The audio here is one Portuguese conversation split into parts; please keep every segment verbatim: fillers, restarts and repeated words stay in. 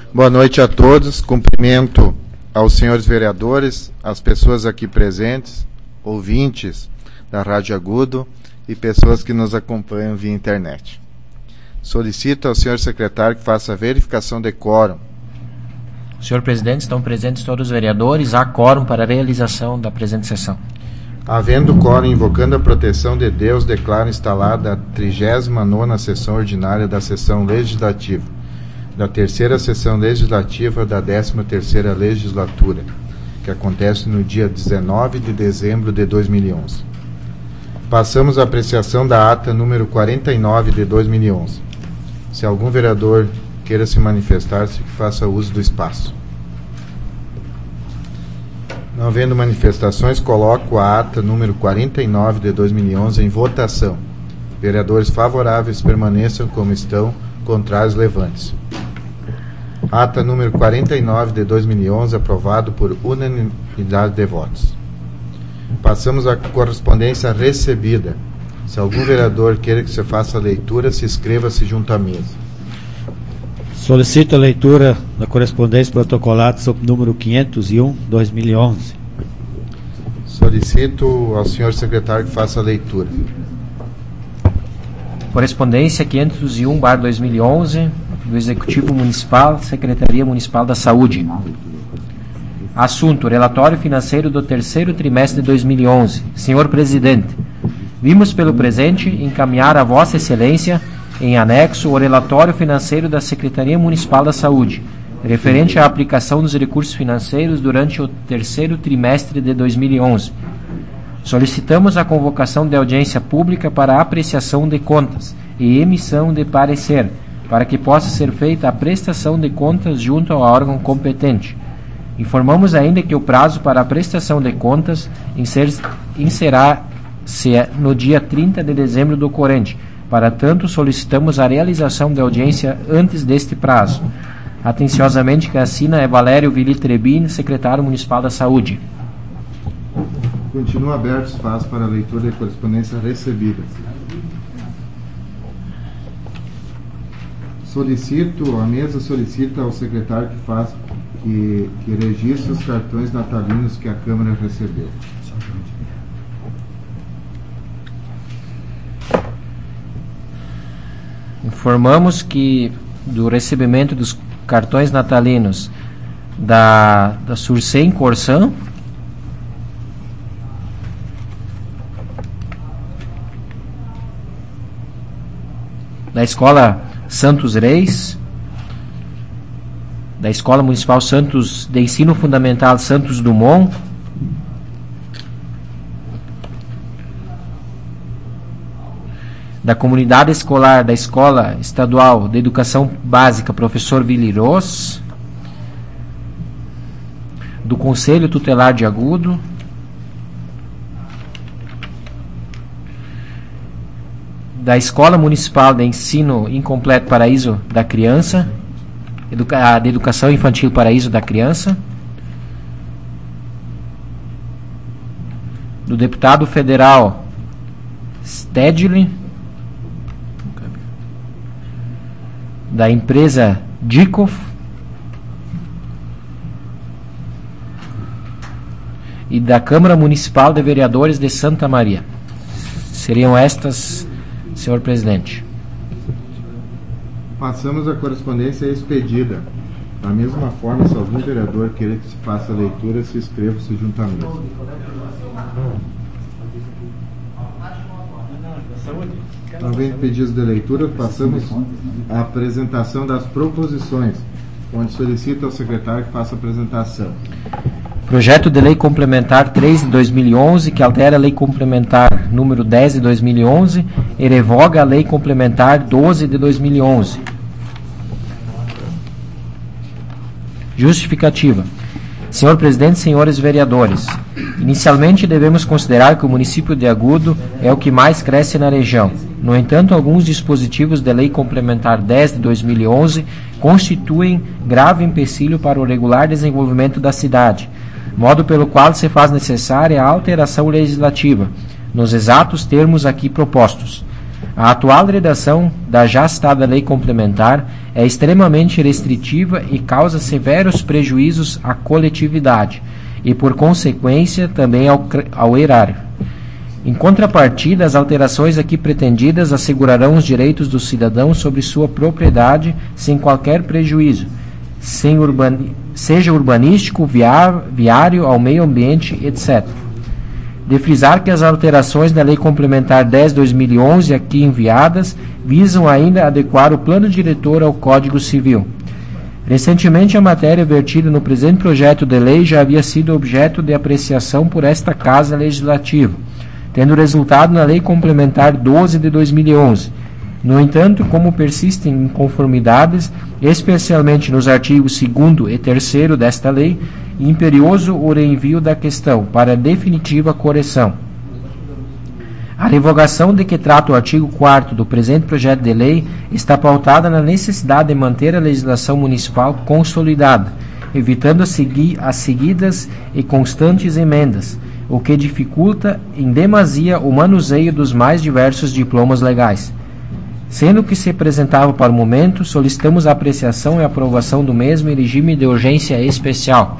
Boa noite a todos. Cumprimento aos senhores vereadores, às pessoas aqui presentes, ouvintes da Rádio Agudo e pessoas que nos acompanham via internet. Solicito ao senhor secretário que faça a verificação de quórum. Senhor presidente, estão presentes todos os vereadores. Há quórum para a realização da presente sessão. Havendo quórum, invocando a proteção de Deus, declaro instalada a trigésima nona sessão ordinária da sessão legislativa, da terceira sessão legislativa da décima terceira legislatura, que acontece no dia dezenove de dezembro de dois mil e onze. Passamos à apreciação da ata número quarenta e nove de dois mil e onze. Se algum vereador queira se manifestar-se, que faça uso do espaço. Não havendo manifestações, coloco a ata número quarenta e nove de dois mil e onze em votação. Vereadores favoráveis permaneçam como estão, contrários levante-se. Ata número quarenta e nove de dois mil e onze, aprovado por unanimidade de votos. Passamos à correspondência recebida. Se algum vereador queira que se faça a leitura, se inscreva-se junto à mesa. Solicito a leitura da correspondência protocolada sob número quinhentos e um, dois mil e onze. Solicito ao senhor secretário que faça a leitura. Correspondência quinhentos e um barra dois mil e onze, do Executivo Municipal, Secretaria Municipal da Saúde. Assunto: relatório financeiro do terceiro trimestre de dois mil e onze. Senhor presidente, vimos pelo presente encaminhar a Vossa Excelência em anexo o relatório financeiro da Secretaria Municipal da Saúde, referente à aplicação dos recursos financeiros durante o terceiro trimestre de dois mil e onze. Solicitamos a convocação de audiência pública para apreciação de contas e emissão de parecer, para que possa ser feita a prestação de contas junto ao órgão competente. Informamos ainda que o prazo para a prestação de contas encerrará-se no dia trinta de dezembro do corrente. Para tanto, solicitamos a realização de audiência antes deste prazo. Atenciosamente, que assina é Valério Vili Trebin, secretário municipal da Saúde. Continua aberto o espaço para a leitura de correspondência recebida. Solicito, a mesa solicita ao secretário que faça que, que registre os cartões natalinos que a Câmara recebeu. Informamos que do recebimento dos cartões natalinos da, da Surcem Corsan, da Escola Santos Reis, da Escola Municipal Santos de Ensino Fundamental Santos Dumont, da comunidade escolar da Escola Estadual de Educação Básica Professor Viliros, do Conselho Tutelar de Agudo, da Escola Municipal de Ensino Incompleto Paraíso da Criança, educa- de Educação Infantil Paraíso da Criança, do deputado federal Stedley, da empresa Dikoff e da Câmara Municipal de Vereadores de Santa Maria. Seriam estas, senhor presidente. Passamos à correspondência expedida. Da mesma forma, se algum vereador querer que se faça a leitura, se inscreva-se junto à mesa. Não havendo pedidos de leitura, passamos à apresentação das proposições, onde solicita ao secretário que faça a apresentação. Projeto de Lei Complementar três de dois mil e onze, que altera a Lei Complementar número dez de dois mil e onze e revoga a Lei Complementar doze de dois mil e onze. Justificativa. Senhor presidente, senhores vereadores, inicialmente devemos considerar que o município de Agudo é o que mais cresce na região. No entanto, alguns dispositivos da Lei Complementar dez de dois mil e onze constituem grave empecilho para o regular desenvolvimento da cidade, modo pelo qual se faz necessária a alteração legislativa, nos exatos termos aqui propostos. A atual redação da já citada lei complementar é extremamente restritiva e causa severos prejuízos à coletividade e, por consequência, também ao, ao erário. Em contrapartida, as alterações aqui pretendidas assegurarão os direitos dos cidadãos sobre sua propriedade sem qualquer prejuízo, sem urban, seja urbanístico, viar, viário, ao meio ambiente, etcétera. De frisar que as alterações da Lei Complementar dez barra dois mil e onze aqui enviadas visam ainda adequar o plano diretor ao Código Civil. Recentemente, a matéria vertida no presente projeto de lei já havia sido objeto de apreciação por esta Casa Legislativa, tendo resultado na Lei Complementar doze de dois mil e onze. No entanto, como persistem inconformidades, especialmente nos artigos segundo e terceiro desta lei, imperioso o reenvio da questão para definitiva correção. A revogação de que trata o artigo quarto do presente projeto de lei está pautada na necessidade de manter a legislação municipal consolidada, evitando as, segui as seguidas e constantes emendas, o que dificulta em demasia o manuseio dos mais diversos diplomas legais. Sendo que se apresentava para o momento, solicitamos a apreciação e aprovação do mesmo em regime de urgência especial.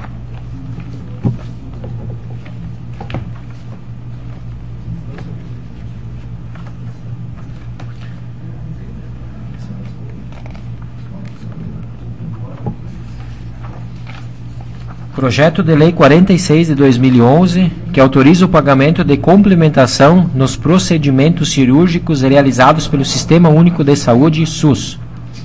Projeto de Lei quarenta e seis de dois mil e onze, que autoriza o pagamento de complementação nos procedimentos cirúrgicos realizados pelo Sistema Único de Saúde, SUS.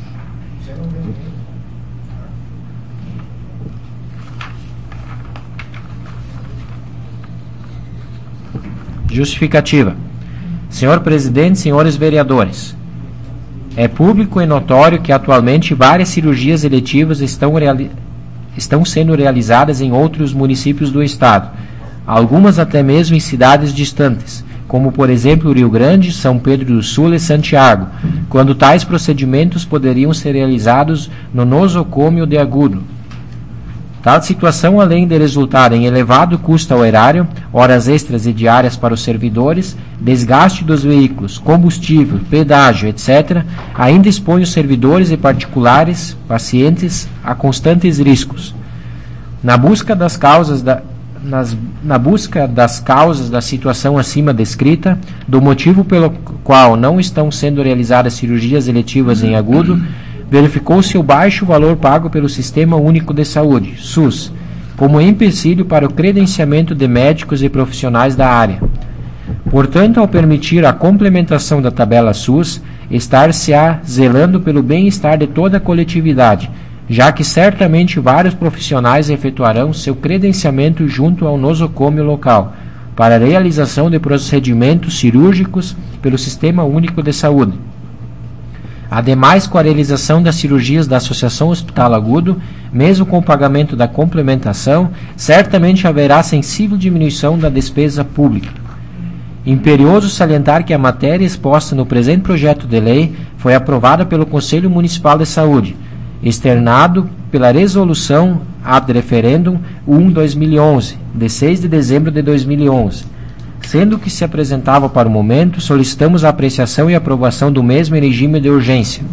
Justificativa. Senhor Presidente, senhores vereadores, é público e notório que atualmente várias cirurgias eletivas estão realizadas estão sendo realizadas em outros municípios do estado, algumas até mesmo em cidades distantes, como por exemplo Rio Grande, São Pedro do Sul e Santiago, quando tais procedimentos poderiam ser realizados no nosocômio de Agudo. Tal situação, além de resultar em elevado custo ao erário, horas extras e diárias para os servidores, desgaste dos veículos, combustível, pedágio, etcétera, ainda expõe os servidores e particulares, pacientes, a constantes riscos. Na busca das causas da, nas, na busca das causas da situação acima descrita, do motivo pelo qual não estão sendo realizadas cirurgias eletivas em Agudo, verificou-se o baixo valor pago pelo Sistema Único de Saúde, SUS, como empecilho para o credenciamento de médicos e profissionais da área. Portanto, ao permitir a complementação da tabela SUS, estar-se-á zelando pelo bem-estar de toda a coletividade, já que certamente vários profissionais efetuarão seu credenciamento junto ao nosocômio local, para a realização de procedimentos cirúrgicos pelo Sistema Único de Saúde. Ademais, com a realização das cirurgias da Associação Hospital Agudo, mesmo com o pagamento da complementação, certamente haverá sensível diminuição da despesa pública. Imperioso salientar que a matéria exposta no presente projeto de lei foi aprovada pelo Conselho Municipal de Saúde, externado pela Resolução ad referendum um barra dois mil e onze, de seis de dezembro de dois mil e onze. Sendo que se apresentava para o momento, solicitamos a apreciação e aprovação do mesmo em regime de urgência.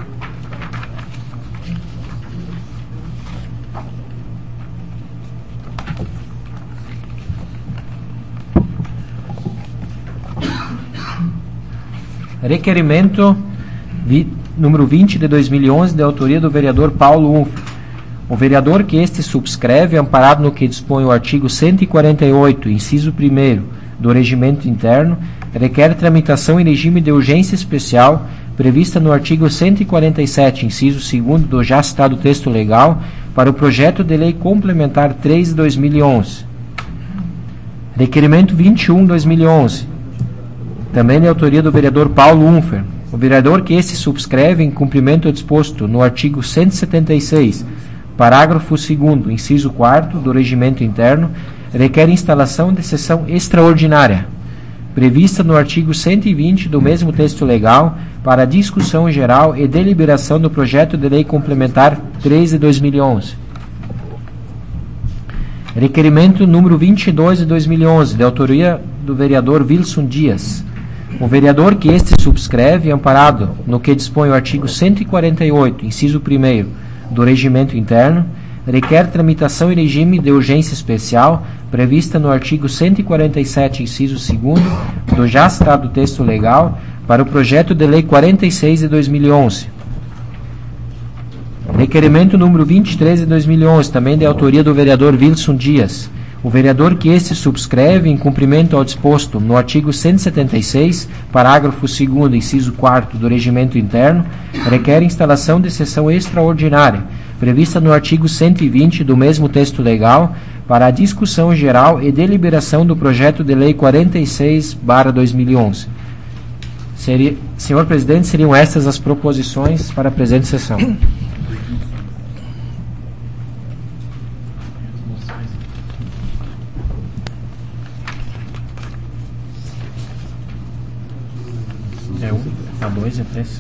Requerimento vi, número vinte de dois mil e onze, de autoria do vereador Paulo Unfo. O vereador que este subscreve, amparado no que dispõe o artigo cento e quarenta e oito, inciso primeiro, do Regimento Interno, requer tramitação em regime de urgência especial, prevista no artigo cento e quarenta e sete, inciso segundo do já citado texto legal, para o projeto de lei complementar três de dois mil e onze. Requerimento vinte e um de dois mil e onze, também de autoria do vereador Paulo Unfer. O vereador que este subscreve, em cumprimento ao disposto no artigo cento e setenta e seis, parágrafo segundo, inciso quarto do Regimento Interno, requer instalação de sessão extraordinária, prevista no artigo cento e vinte do mesmo texto legal, para discussão geral e deliberação do projeto de lei complementar três de dois mil e onze. Requerimento número vinte e dois de dois mil e onze, de autoria do vereador Wilson Dias. O vereador que este subscreve, amparado no que dispõe o artigo cento e quarenta e oito, inciso primeiro do Regimento Interno, requer tramitação em regime de urgência especial prevista no artigo cento e quarenta e sete, inciso segundo do já citado texto legal para o projeto de lei quarenta e seis de dois mil e onze. Requerimento número vinte e três de dois mil e onze, também de autoria do vereador Wilson Dias. O vereador que este subscreve, em cumprimento ao disposto no artigo cento e setenta e seis, parágrafo segundo, inciso quarto do Regimento Interno, requer instalação de sessão extraordinária, prevista no artigo cento e vinte do mesmo texto legal, para a discussão geral e deliberação do projeto de lei quarenta e seis barra dois mil e onze. Seria, senhor presidente, seriam estas as proposições para a presente sessão. É um, a dois, é três.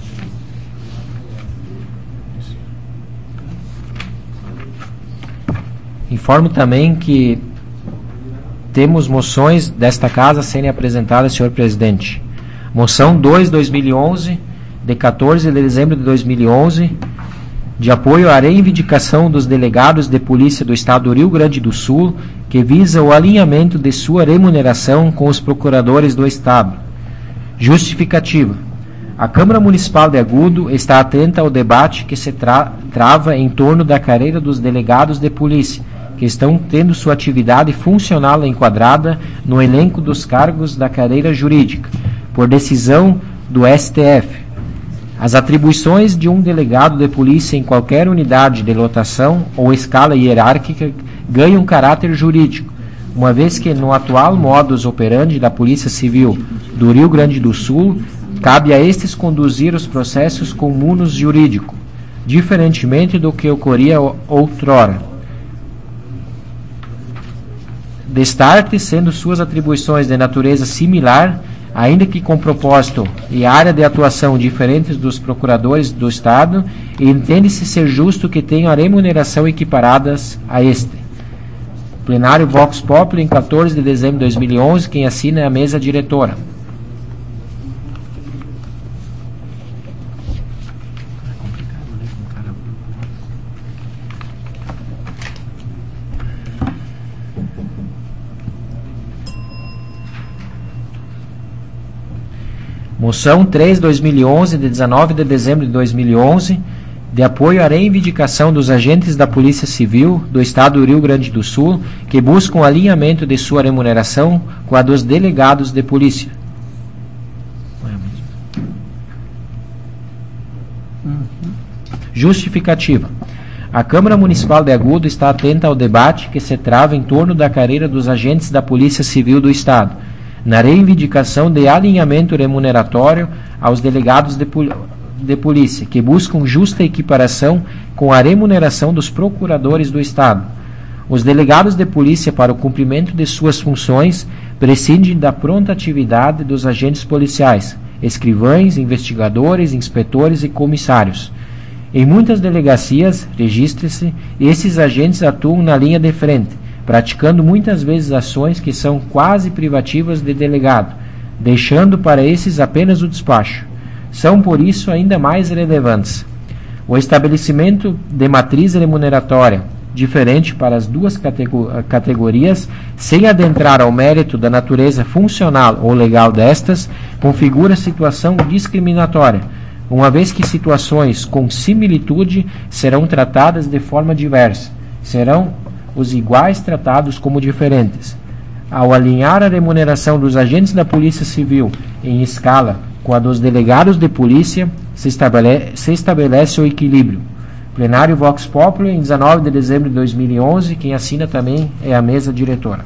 Informo também que temos moções desta casa serem apresentadas, senhor presidente. Moção dois, dois mil e onze, de quatorze de dezembro de dois mil e onze, de apoio à reivindicação dos delegados de polícia do Estado do Rio Grande do Sul, que visa o alinhamento de sua remuneração com os procuradores do Estado. Justificativa. A Câmara Municipal de Agudo está atenta ao debate que se tra trava em torno da carreira dos delegados de polícia, que estão tendo sua atividade funcional enquadrada no elenco dos cargos da carreira jurídica, por decisão do S T F. As atribuições de um delegado de polícia em qualquer unidade de lotação ou escala hierárquica ganham caráter jurídico, uma vez que no atual modus operandi da Polícia Civil do Rio Grande do Sul, cabe a estes conduzir os processos com munus jurídico, diferentemente do que ocorria outrora. Destarte, sendo suas atribuições de natureza similar, ainda que com propósito e área de atuação diferentes dos procuradores do Estado, entende-se ser justo que tenham a remuneração equiparadas a este. Plenário Vox Populi, em quatorze de dezembro de dois mil e onze, quem assina é a mesa diretora. Moção três, dois mil e onze, de dezenove de dezembro de dois mil e onze, de apoio à reivindicação dos agentes da Polícia Civil do Estado do Rio Grande do Sul, que buscam alinhamento de sua remuneração com a dos delegados de polícia. Justificativa. A Câmara Municipal de Agudo está atenta ao debate que se trava em torno da carreira dos agentes da Polícia Civil do Estado, na reivindicação de alinhamento remuneratório aos delegados de polícia, de polícia, que buscam justa equiparação com a remuneração dos procuradores do Estado. Os delegados de polícia, para o cumprimento de suas funções, prescindem da pronta atividade dos agentes policiais, escrivães, investigadores, inspetores e comissários. Em muitas delegacias, registre-se, esses agentes atuam na linha de frente, praticando muitas vezes ações que são quase privativas de delegado, deixando para esses apenas o despacho. São, por isso, ainda mais relevantes. O estabelecimento de matriz remuneratória, diferente para as duas categorias, sem adentrar ao mérito da natureza funcional ou legal destas, configura situação discriminatória, uma vez que situações com similitude serão tratadas de forma diversa, serão os iguais tratados como diferentes. Ao alinhar a remuneração dos agentes da Polícia Civil em escala com a dos delegados de polícia, se estabelece, se estabelece o equilíbrio. Plenário Vox Populi, em dezenove de dezembro de dois mil e onze, quem assina também é a mesa diretora.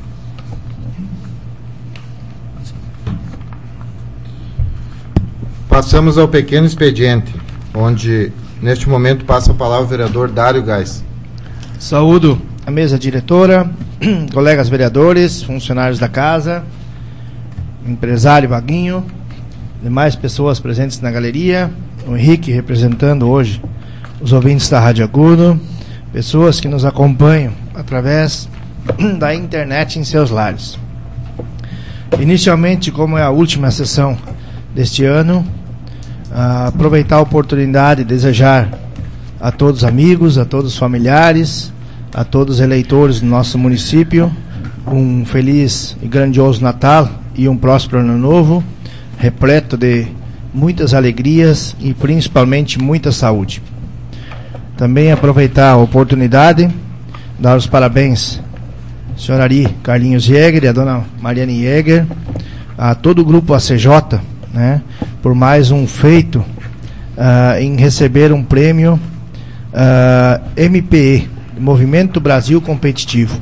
Passamos ao pequeno expediente, onde neste momento passa a palavra o vereador Dário Gás. Saúdo a mesa diretora, colegas vereadores, funcionários da casa, empresário Vaguinho, demais pessoas presentes na galeria, o Henrique representando hoje os ouvintes da Rádio Agudo, pessoas que nos acompanham através da internet em seus lares. Inicialmente, como é a última sessão deste ano, uh, aproveitar a oportunidade de desejar a todos os amigos, a todos os familiares, a todos os eleitores do nosso município um feliz e grandioso Natal e um próspero Ano Novo, repleto de muitas alegrias e principalmente muita saúde. Também aproveitar a oportunidade, dar os parabéns ao senhor Ari Carlinhos Jäger e a dona Mariane Jäger, a todo o grupo A C J, né, por mais um feito uh, em receber um prêmio uh, M P E, Movimento Brasil Competitivo.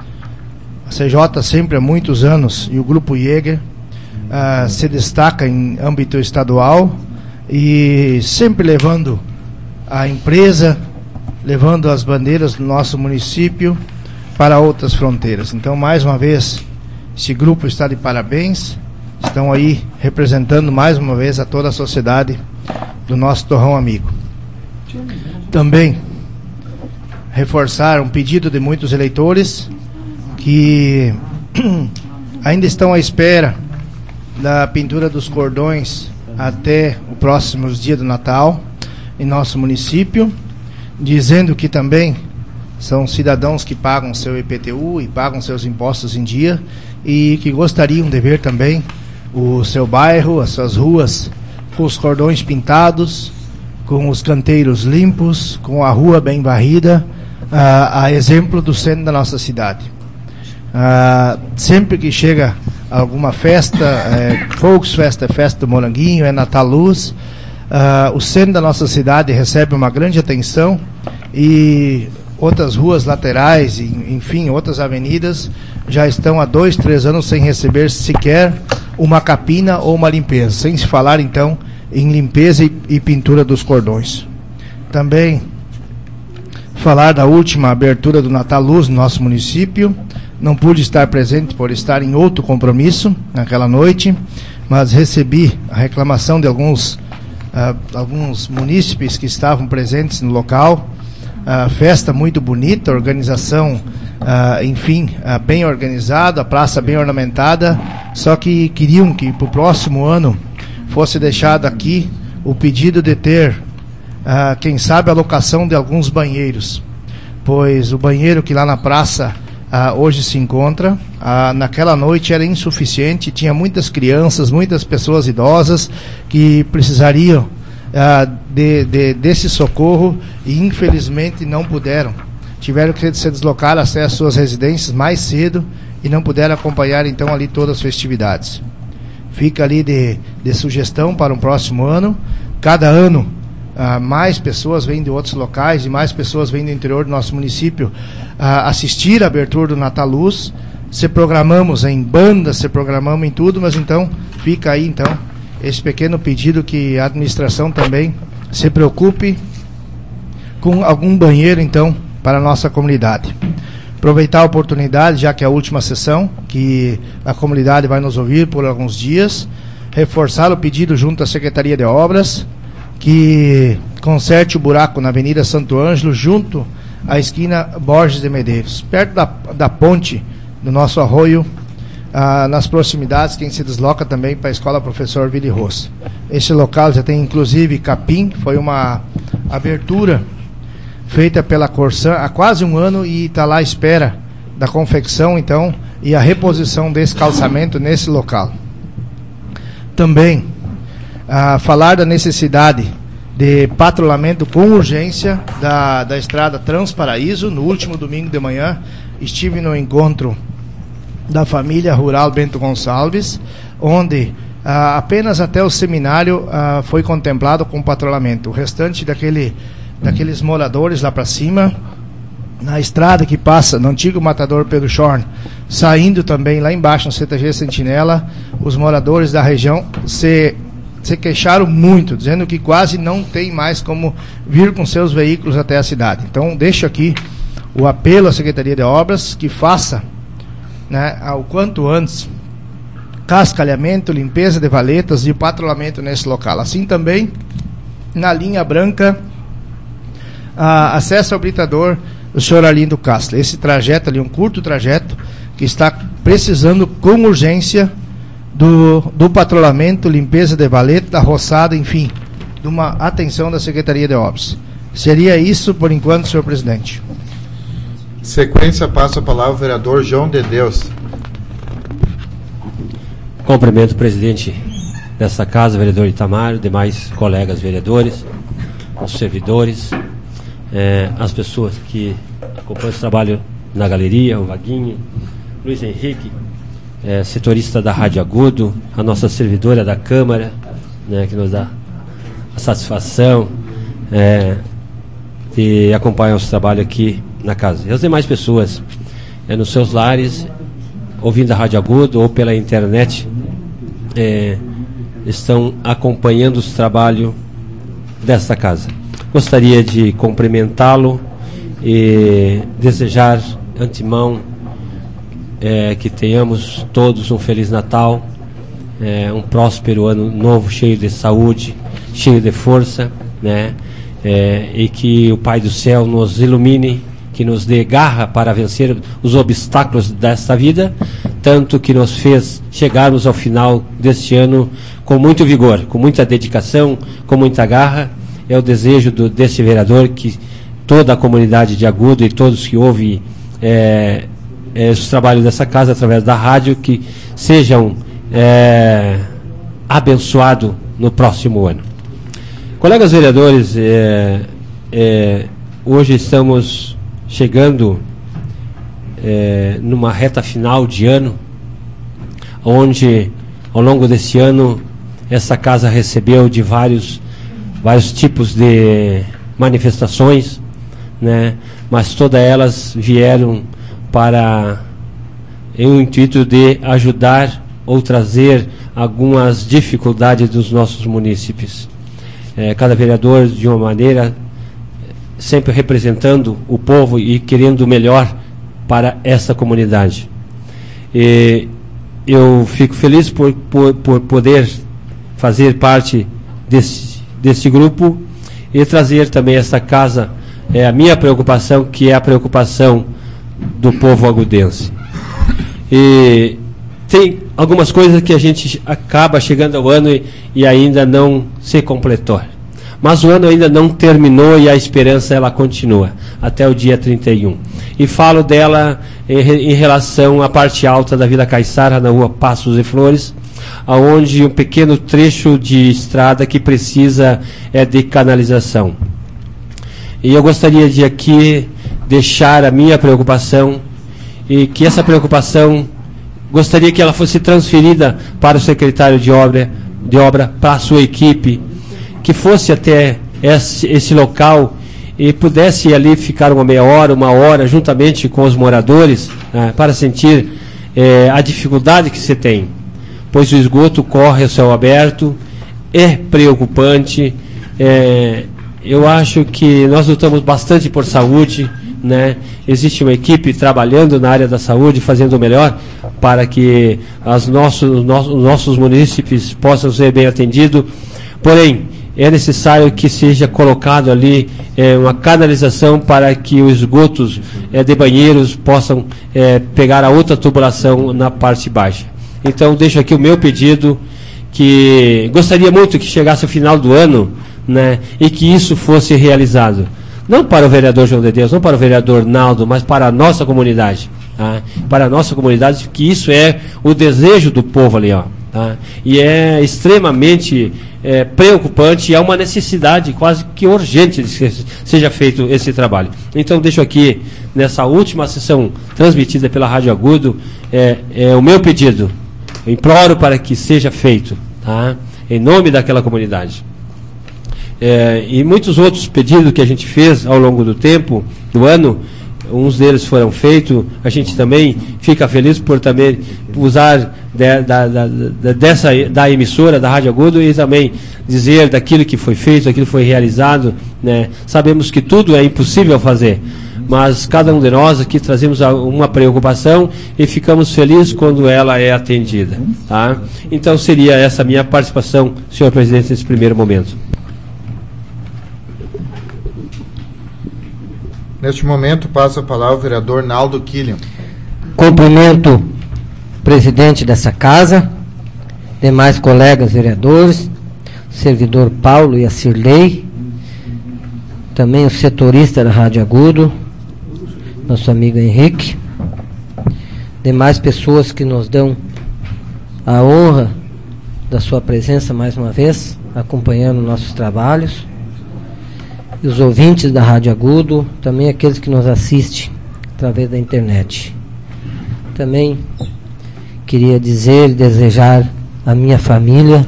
A C J sempre há muitos anos, e o grupo Jäger uh, se destaca em âmbito estadual e sempre levando a empresa, levando as bandeiras do nosso município para outras fronteiras. Então, mais uma vez, esse grupo está de parabéns, estão aí representando mais uma vez a toda a sociedade do nosso Torrão Amigo. Também reforçar um pedido de muitos eleitores que ainda estão à espera da pintura dos cordões até o próximo dia do Natal em nosso município, dizendo que também são cidadãos que pagam seu I P T U e pagam seus impostos em dia e que gostariam de ver também o seu bairro, as suas ruas com os cordões pintados, com os canteiros limpos, com a rua bem varrida, a, a exemplo do centro da nossa cidade. Uh, sempre que chega alguma festa, é, Volksfest, é festa do Moranguinho, é Natal Luz, uh, o centro da nossa cidade recebe uma grande atenção e outras ruas laterais, e, enfim, outras avenidas já estão há dois, três anos sem receber sequer uma capina ou uma limpeza, sem se falar então em limpeza e, e pintura dos cordões. Também falar da última abertura do Natal Luz no nosso município. Não pude estar presente por estar em outro compromisso naquela noite, mas recebi a reclamação de alguns, uh, alguns munícipes que estavam presentes no local. Uh, festa muito bonita, organização, uh, enfim, uh, bem organizada, a praça bem ornamentada, só que queriam que para o próximo ano fosse deixado aqui o pedido de ter, uh, quem sabe, a locação de alguns banheiros, pois o banheiro que lá na praça Uh, hoje se encontra, uh, naquela noite era insuficiente, tinha muitas crianças, muitas pessoas idosas que precisariam uh, de, de, desse socorro e infelizmente não puderam, tiveram que se deslocar até as suas residências mais cedo e não puderam acompanhar então ali todas as festividades. Fica ali de, de sugestão para um próximo ano. Cada ano Uh, mais pessoas vêm de outros locais e mais pessoas vêm do interior do nosso município uh, assistir a abertura do Natal Luz. Se programamos em bandas, se programamos em tudo, mas então fica aí então esse pequeno pedido que a administração também se preocupe com algum banheiro então para a nossa comunidade. Aproveitar a oportunidade, já que é a última sessão, que a comunidade vai nos ouvir por alguns dias, reforçar o pedido junto à Secretaria de Obras que conserte o buraco na Avenida Santo Ângelo, junto à esquina Borges de Medeiros, perto da, da ponte do nosso arroio, ah, nas proximidades, quem se desloca também para a Escola Professor Vili Rosso. Esse local já tem inclusive capim, foi uma abertura feita pela Corsan há quase um ano e está lá à espera da confecção então e a reposição desse calçamento nesse local. Também a falar da necessidade de patrulhamento com urgência da, da estrada Transparaíso. No último domingo de manhã estive no encontro da família rural Bento Gonçalves, onde ah, apenas até o seminário ah, foi contemplado com patrulhamento. O restante daquele, daqueles moradores lá para cima, na estrada que passa no antigo matador Pedro Schorn, saindo também lá embaixo no C T G Sentinela, os moradores da região se se queixaram muito, dizendo que quase não tem mais como vir com seus veículos até a cidade. Então, deixo aqui o apelo à Secretaria de Obras que faça, né, ao quanto antes, cascalhamento, limpeza de valetas e patrulhamento nesse local. Assim também, na linha branca, a, acesso ao britador do senhor Arlindo Castro. Esse trajeto ali, um curto trajeto, que está precisando com urgência do, do patrulhamento, limpeza de valeta, roçada, enfim, de uma atenção da Secretaria de Obras. Seria isso por enquanto, senhor presidente. Sequência, passa a palavra ao vereador João de Deus. Cumprimento o presidente dessa casa, vereador Itamar, demais colegas vereadores, os servidores, eh, as pessoas que acompanham esse trabalho na galeria, o Vaguinho, Luiz Henrique, eh, setorista da Rádio Agudo, a nossa servidora da Câmara, né, que nos dá a satisfação eh, de acompanhar o nosso trabalho aqui na casa. E as demais pessoas eh, nos seus lares, ouvindo a Rádio Agudo ou pela internet, eh, estão acompanhando o trabalho desta casa. Gostaria de cumprimentá-lo e desejar antemão é, que tenhamos todos um Feliz Natal, é, um próspero ano novo, cheio de saúde, cheio de força, né? É, e que o Pai do Céu nos ilumine, que nos dê garra para vencer os obstáculos desta vida, tanto que nos fez chegarmos ao final deste ano com muito vigor, com muita dedicação, com muita garra. É o desejo do, deste vereador que toda a comunidade de Agudo e todos que ouvem é, é, os trabalhos dessa casa através da rádio, que sejam é, abençoados no próximo ano. Colegas vereadores, é, é, hoje estamos chegando é, numa reta final de ano, onde ao longo desse ano essa casa recebeu de vários, vários tipos de manifestações, né? Mas todas elas vieram para o intuito de ajudar ou trazer algumas dificuldades dos nossos munícipes. É, cada vereador de uma maneira, sempre representando o povo e querendo o melhor para essa comunidade. E eu fico feliz por, por, por poder fazer parte desse, desse grupo e trazer também essa casa, é, a minha preocupação, que é a preocupação do povo agudense. E tem algumas coisas que a gente acaba chegando ao ano e, e ainda não se completou. Mas o ano ainda não terminou e a esperança ela continua até o dia trinta e um. E falo dela em, em relação à parte alta da Vila Caiçara, na rua Passos e Flores, aonde um pequeno trecho de estrada que precisa é, de canalização. E eu gostaria de aqui deixar a minha preocupação, e que essa preocupação gostaria que ela fosse transferida para o secretário de obra, de obra, para a sua equipe, que fosse até esse, esse local e pudesse ali ficar uma meia hora, uma hora, juntamente com os moradores, né, para sentir eh, a dificuldade que se tem, pois o esgoto corre ao céu aberto, é preocupante. Eh, eu acho que nós lutamos bastante por saúde, né? Existe uma equipe trabalhando na área da saúde, fazendo o melhor para que as nossos, os nossos munícipes possam ser bem atendidos, porém é necessário que seja colocado ali é, uma canalização para que os esgotos é, de banheiros possam é, pegar a outra tubulação na parte baixa. Então deixo aqui o meu pedido, que gostaria muito que chegasse ao final do ano, né, e que isso fosse realizado. Não para o vereador João de Deus, não para o vereador Naldo, mas para a nossa comunidade. Tá? Para a nossa comunidade, que isso é o desejo do povo ali, ó. Tá? E é extremamente é, preocupante, e é uma necessidade quase que urgente de que seja feito esse trabalho. Então deixo aqui, nessa última sessão transmitida pela Rádio Agudo, é, é o meu pedido. Eu imploro para que seja feito, tá? Em nome daquela comunidade. É, e muitos outros pedidos que a gente fez ao longo do tempo, do ano, uns deles foram feitos. A gente também fica feliz por também usar de, da, da, da, dessa, da emissora, da Rádio Agudo, e também dizer daquilo que foi feito, daquilo que foi realizado, né? Sabemos que tudo é impossível fazer, mas cada um de nós aqui trazemos uma preocupação e ficamos felizes quando ela é atendida, tá? Então seria essa minha participação, senhor presidente, nesse primeiro momento. Neste momento, passa a palavra ao vereador Naldo Killian. Cumprimento o presidente dessa casa, demais colegas vereadores, o servidor Paulo e a Cirlei, também o setorista da Rádio Agudo, nosso amigo Henrique, demais pessoas que nos dão a honra da sua presença mais uma vez, acompanhando nossos trabalhos, e os ouvintes da Rádio Agudo, também aqueles que nos assistem através da internet. Também queria dizer e desejar à minha família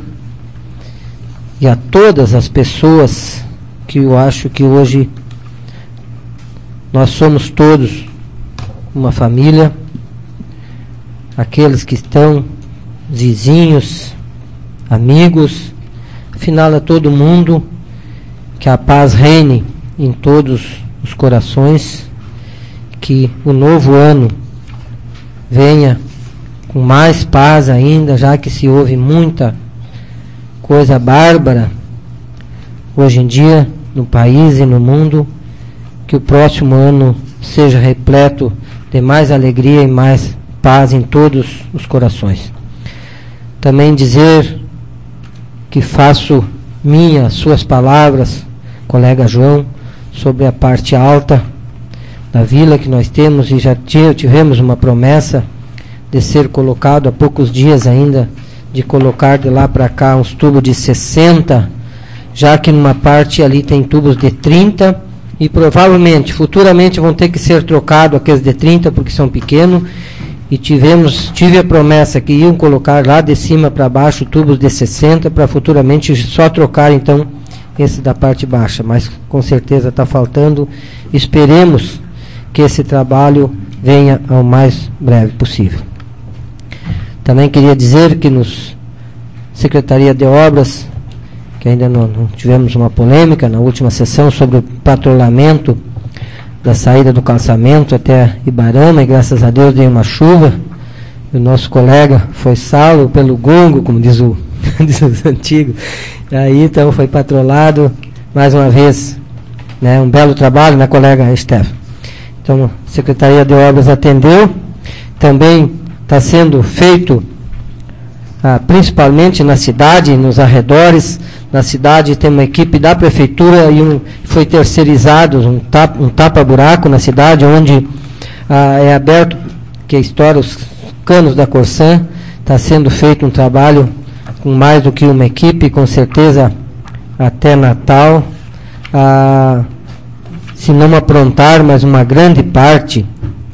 e a todas as pessoas que eu acho que hoje nós somos todos uma família, aqueles que estão vizinhos, amigos, afinal a todo mundo, que a paz reine em todos os corações, que o novo ano venha com mais paz ainda, já que se ouve muita coisa bárbara hoje em dia no país e no mundo, que o próximo ano seja repleto de mais alegria e mais paz em todos os corações. Também dizer que faço minhas suas palavras, colega João, sobre a parte alta da vila que nós temos, e já tivemos uma promessa de ser colocado há poucos dias ainda, de colocar de lá para cá uns tubos de sessenta, já que numa parte ali tem tubos de trinta, e provavelmente, futuramente vão ter que ser trocados aqueles de trinta, porque são pequenos, e tivemos, tive a promessa que iam colocar lá de cima para baixo tubos de sessenta, para futuramente só trocar então esse da parte baixa, mas com certeza está faltando. Esperemos que esse trabalho venha ao mais breve possível. Também queria dizer que nos Secretaria de Obras, que ainda não, não tivemos uma polêmica na última sessão sobre o patrulhamento da saída do calçamento até Ibarama, e graças a Deus deu uma chuva, e o nosso colega foi salvo pelo gongo, como diz o diz os antigos, e aí então foi patrolado mais uma vez, né, um belo trabalho, né, colega Steph? Então, a Secretaria de Obras atendeu. Também está sendo feito, ah, principalmente na cidade, nos arredores. Na cidade tem uma equipe da Prefeitura e um, foi terceirizado um tapa, um tapa-buraco na cidade, onde ah, é aberto, que estoura os canos da Corsan. Está sendo feito um trabalho com mais do que uma equipe, com certeza até Natal. Ah, se não aprontar, mas uma grande parte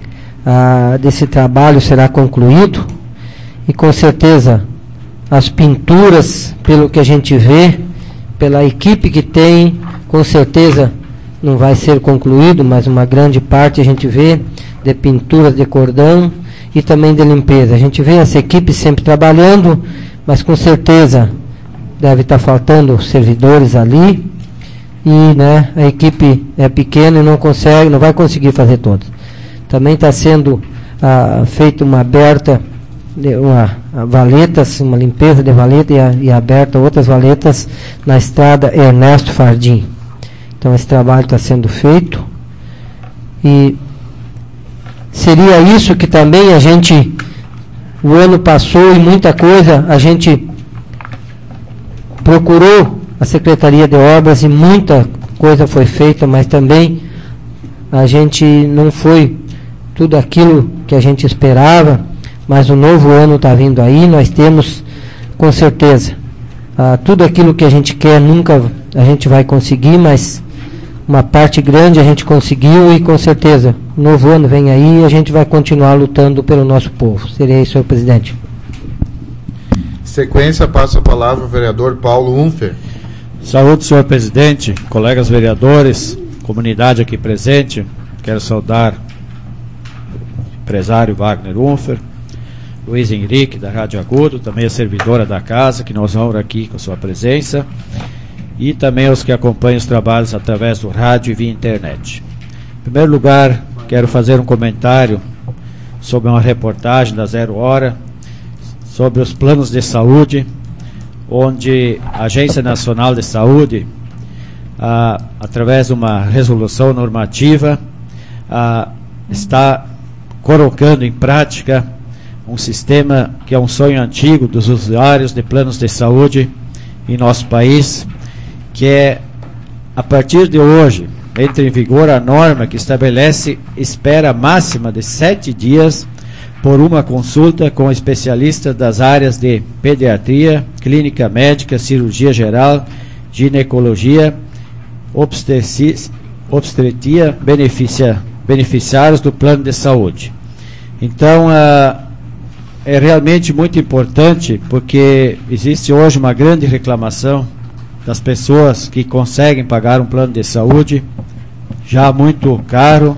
ah, desse trabalho será concluído, e com certeza as pinturas, pelo que a gente vê, pela equipe que tem, com certeza não vai ser concluído, mas uma grande parte a gente vê de pinturas de cordão e também de limpeza. A gente vê essa equipe sempre trabalhando, mas com certeza deve estar faltando servidores ali, e né, a equipe é pequena e não consegue, não vai conseguir fazer todas. Também está sendo ah, feita uma aberta, de, uma a valetas, uma limpeza de valeta e, a, e aberta outras valetas na estrada Ernesto Fardim. Então esse trabalho está sendo feito, e seria isso que também a gente, o ano passou e muita coisa a gente procurou a Secretaria de Obras e muita coisa foi feita, mas também a gente não foi tudo aquilo que a gente esperava, mas o novo ano está vindo aí, nós temos com certeza ah, tudo aquilo que a gente quer, nunca a gente vai conseguir, mas uma parte grande a gente conseguiu, e com certeza o novo ano vem aí e a gente vai continuar lutando pelo nosso povo. Seria isso, senhor presidente. Sequência, passo a palavra ao vereador Paulo Unfer. Saúde, senhor presidente, colegas vereadores, comunidade aqui presente. Quero saudar o empresário Wagner Unfer, Luiz Henrique, da Rádio Agudo, também a servidora da casa, que nos honra aqui com sua presença, e também os que acompanham os trabalhos através do rádio e via internet. Em primeiro lugar, quero fazer um comentário sobre uma reportagem da Zero Hora, sobre os planos de saúde, onde a Agência Nacional de Saúde, ah, através de uma resolução normativa, ah, está colocando em prática um sistema que é um sonho antigo dos usuários de planos de saúde em nosso país, que é, a partir de hoje, entra em vigor a norma que estabelece espera máxima de sete dias por uma consulta com especialistas das áreas de pediatria, clínica médica, cirurgia geral, ginecologia, obstetrícia, obstetria, beneficia, beneficiários do plano de saúde. Então, uh, é realmente muito importante, porque existe hoje uma grande reclamação das pessoas que conseguem pagar um plano de saúde já muito caro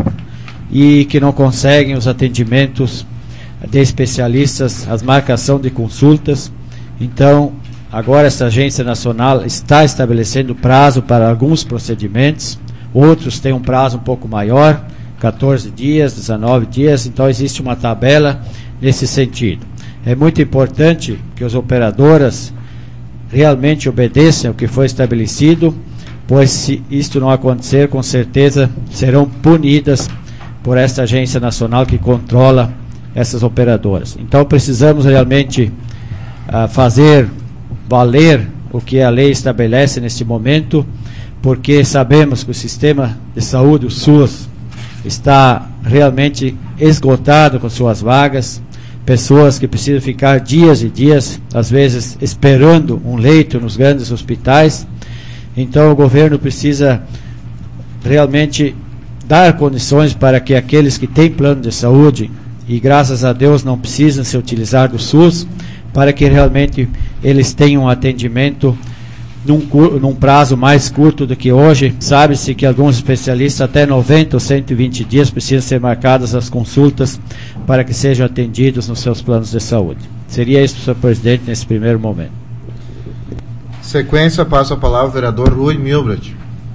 e que não conseguem os atendimentos de especialistas, as marcação de consultas. Então, agora essa agência nacional está estabelecendo prazo para alguns procedimentos, outros têm um prazo um pouco maior, catorze dias, dezenove dias, então existe uma tabela nesse sentido. É muito importante que as operadoras realmente obedeçam ao que foi estabelecido, pois se isto não acontecer, com certeza serão punidas por esta agência nacional que controla essas operadoras. Então precisamos realmente uh, fazer valer o que a lei estabelece neste momento, porque sabemos que o sistema de saúde, o SUS, está realmente esgotado com suas vagas, pessoas que precisam ficar dias e dias, às vezes esperando um leito nos grandes hospitais. Então o governo precisa realmente dar condições para que aqueles que têm plano de saúde, e graças a Deus não precisam se utilizar do SUS, para que realmente eles tenham um atendimento num, num prazo mais curto do que hoje. Sabe-se que alguns especialistas até noventa ou cento e vinte dias precisam ser marcadas as consultas para que sejam atendidos nos seus planos de saúde. Seria isso, senhor presidente, nesse primeiro momento. Sequência, passo a palavra ao vereador Rui Milbrat.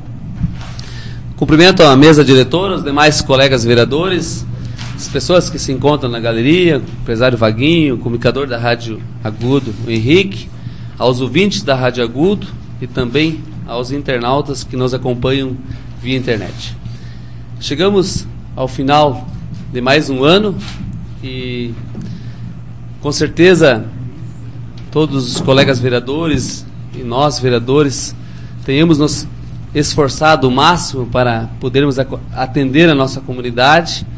Cumprimento a mesa diretora, os demais colegas vereadores, as pessoas que se encontram na galeria, o empresário Vaguinho, o comunicador da Rádio Agudo, o Henrique, aos ouvintes da Rádio Agudo e também aos internautas que nos acompanham via internet. Chegamos ao final de mais um ano e, com certeza, todos os colegas vereadores e nós, vereadores, tenhamos nos esforçado o máximo para podermos atender a nossa comunidade.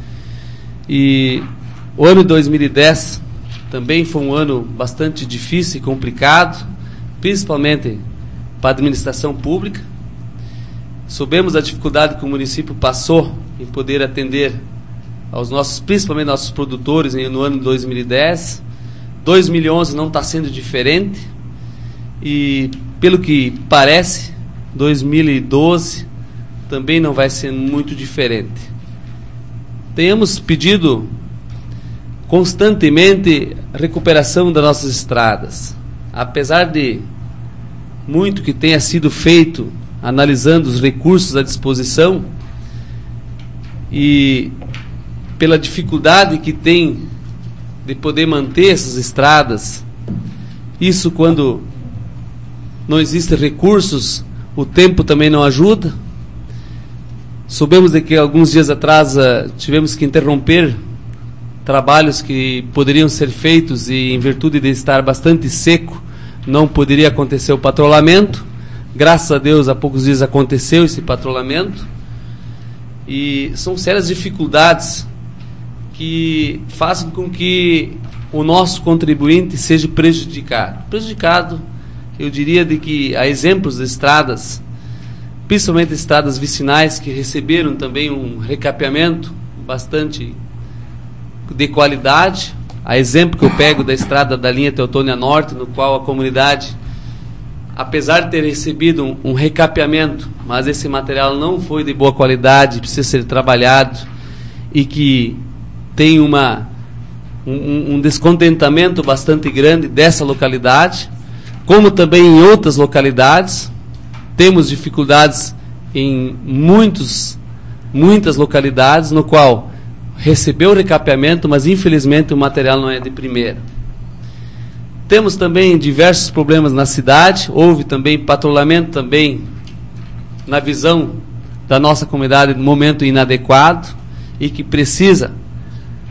E o ano de dois mil e dez também foi um ano bastante difícil e complicado, principalmente para a administração pública. Soubemos a dificuldade que o município passou em poder atender aos nossos, principalmente nossos produtores no ano de dois mil e dez. dois mil e onze não está sendo diferente e, pelo que parece, dois mil e doze também não vai ser muito diferente. Temos pedido constantemente recuperação das nossas estradas. Apesar de muito que tenha sido feito analisando os recursos à disposição e pela dificuldade que tem de poder manter essas estradas, isso quando não existem recursos, o tempo também não ajuda. Soubemos de que alguns dias atrás uh, tivemos que interromper trabalhos que poderiam ser feitos e, em virtude de estar bastante seco, não poderia acontecer o patrulhamento. Graças a Deus, há poucos dias aconteceu esse patrulhamento. E são sérias dificuldades que fazem com que o nosso contribuinte seja prejudicado. Prejudicado, eu diria, de que há exemplos de estradas, principalmente estradas vicinais, que receberam também um recapeamento bastante de qualidade. A exemplo que eu pego da estrada da linha Teutônia Norte, no qual a comunidade, apesar de ter recebido um, um recapeamento, mas esse material não foi de boa qualidade, precisa ser trabalhado, e que tem uma, um, um descontentamento bastante grande dessa localidade, como também em outras localidades. Temos dificuldades em muitos, muitas localidades, no qual recebeu o recapeamento, mas infelizmente o material não é de primeira. Temos também diversos problemas na cidade. Houve também patrulhamento também, na visão da nossa comunidade, no momento inadequado, e que precisa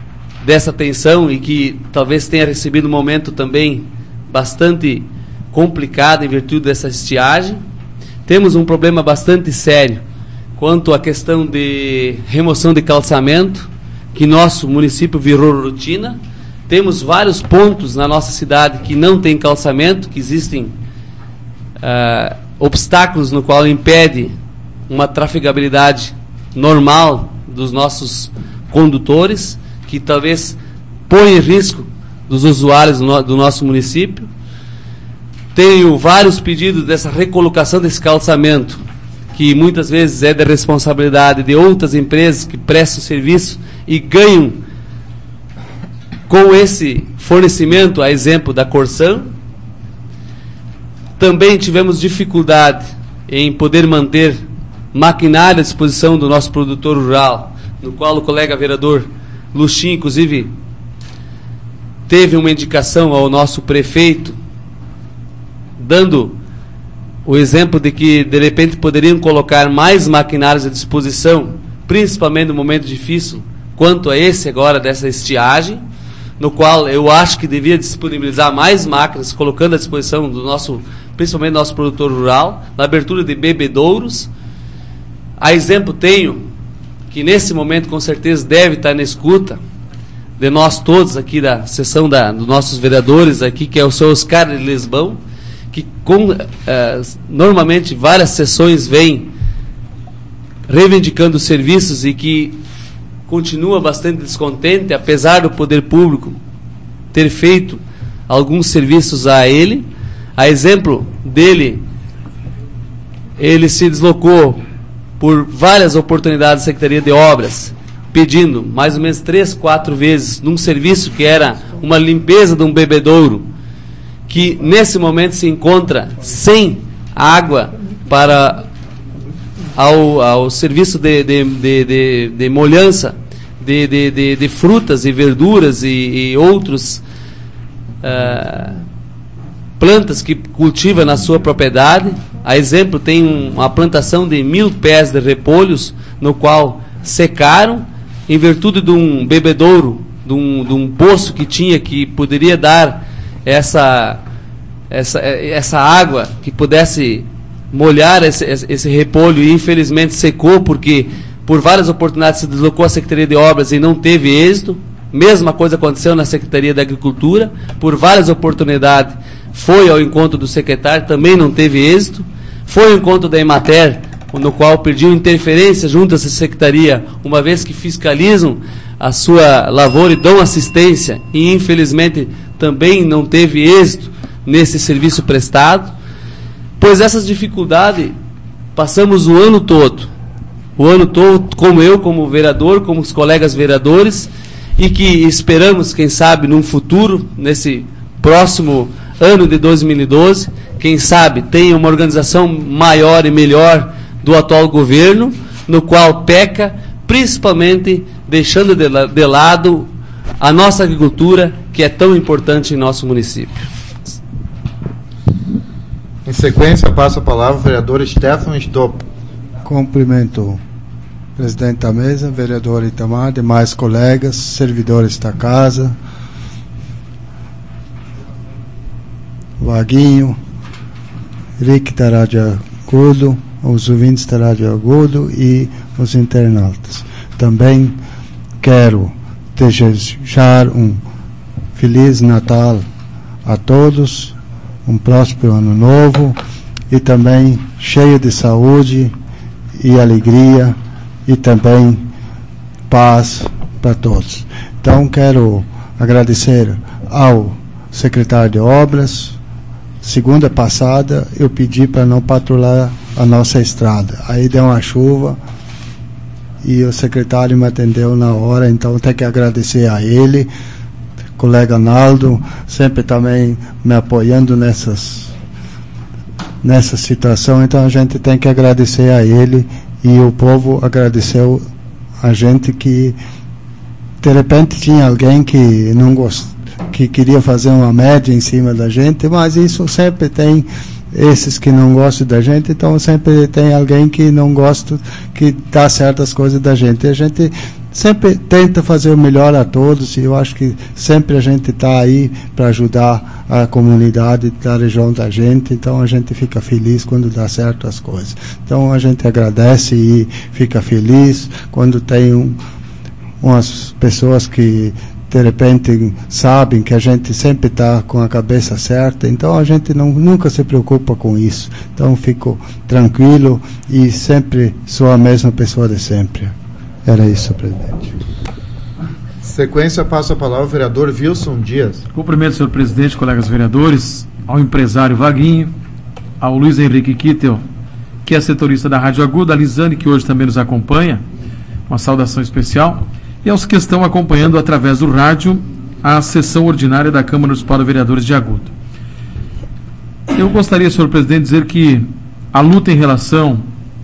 dessa atenção e que talvez tenha recebido um momento também bastante complicado em virtude dessa estiagem. Temos um problema bastante sério quanto à questão de remoção de calçamento, que nosso município virou rotina. Temos vários pontos na nossa cidade que não tem calçamento, que existem uh, obstáculos no qual impede uma trafegabilidade normal dos nossos condutores, que talvez põe em risco dos usuários do, no, do nosso município. Tenho vários pedidos dessa recolocação desse calçamento, que muitas vezes é da responsabilidade de outras empresas que prestam serviço e ganham com esse fornecimento, a exemplo da Corsan. Também tivemos dificuldade em poder manter maquinário à disposição do nosso produtor rural, no qual o colega vereador Luxim, inclusive, teve uma indicação ao nosso prefeito, dando o exemplo de que, de repente, poderiam colocar mais maquinários à disposição, principalmente no momento difícil, quanto a esse agora dessa estiagem, no qual eu acho que devia disponibilizar mais máquinas, colocando à disposição do nosso, principalmente do nosso produtor rural, na abertura de bebedouros. A exemplo tenho, que nesse momento com certeza deve estar na escuta de nós todos aqui da sessão da, dos nossos vereadores aqui, que é o senhor Oscar de Lesbão, que com, eh, normalmente várias sessões vem reivindicando serviços e que continua bastante descontente, apesar do poder público ter feito alguns serviços a ele. A exemplo dele, ele se deslocou por várias oportunidades da Secretaria de Obras, pedindo mais ou menos três, quatro vezes num serviço que era uma limpeza de um bebedouro, que nesse momento se encontra sem água para ao, ao serviço de, de, de, de, de molhança de, de, de, de frutas e verduras e, e outros uh, plantas que cultiva na sua propriedade. A exemplo, tem um, uma plantação de mil pés de repolhos, no qual secaram, em virtude de um bebedouro, de um, de um poço que tinha, que poderia dar essa, essa, essa água, que pudesse molhar esse, esse repolho, e infelizmente secou, porque por várias oportunidades se deslocou a Secretaria de Obras e não teve êxito. Mesma coisa aconteceu na Secretaria da Agricultura, por várias oportunidades foi ao encontro do secretário, também não teve êxito. Foi ao encontro da Emater, no qual pediu interferência junto a essa secretaria, uma vez que fiscalizam a sua lavoura e dão assistência, e infelizmente também não teve êxito nesse serviço prestado. Pois essas dificuldades passamos o ano todo, o ano todo, como eu, como vereador, como os colegas vereadores, e que esperamos, quem sabe, num futuro, nesse próximo ano de dois mil e doze, quem sabe tenha uma organização maior e melhor do atual governo, no qual peca, principalmente deixando de, de lado a nossa agricultura, que é tão importante em nosso município. Em sequência, passo a palavra ao vereador Stefan Stopp. Cumprimento o presidente da mesa, vereador Itamar, demais colegas, servidores da casa, Vaguinho, Rick da Rádio Agudo, os ouvintes da Rádio Agudo e os internautas. Também quero desejar um Feliz Natal a todos, um próspero ano novo e também cheio de saúde e alegria e também paz para todos. Então quero agradecer ao secretário de Obras. Segunda passada eu pedi para não patrulhar a nossa estrada, aí deu uma chuva e o secretário me atendeu na hora, então tenho que agradecer a ele. Colega Naldo sempre também me apoiando nessas nessa situação, então a gente tem que agradecer a ele, e o povo agradeceu a gente, que de repente tinha alguém que não gostou, que queria fazer uma média em cima da gente, mas isso sempre tem esses que não gostam da gente, então sempre tem alguém que não gosta, que dá certas coisas da gente. A gente sempre tenta fazer o melhor a todos, e eu acho que sempre a gente está aí para ajudar a comunidade da região da gente, então a gente fica feliz quando dá certo as coisas. Então a gente agradece e fica feliz quando tem um, umas pessoas que de repente sabem que a gente sempre está com a cabeça certa, então a gente não, nunca se preocupa com isso. Então fico tranquilo e sempre sou a mesma pessoa de sempre. Era isso, presidente. Sequência, passo a palavra ao vereador Wilson Dias. Cumprimento, senhor presidente, colegas vereadores, ao empresário Vaguinho, ao Luiz Henrique Kittel, que é setorista da Rádio Agudo, a Lisane, que hoje também nos acompanha, uma saudação especial, e aos que estão acompanhando através do rádio a sessão ordinária da Câmara Municipal de Vereadores de Agudo. Eu gostaria, senhor presidente, de dizer que a luta em relação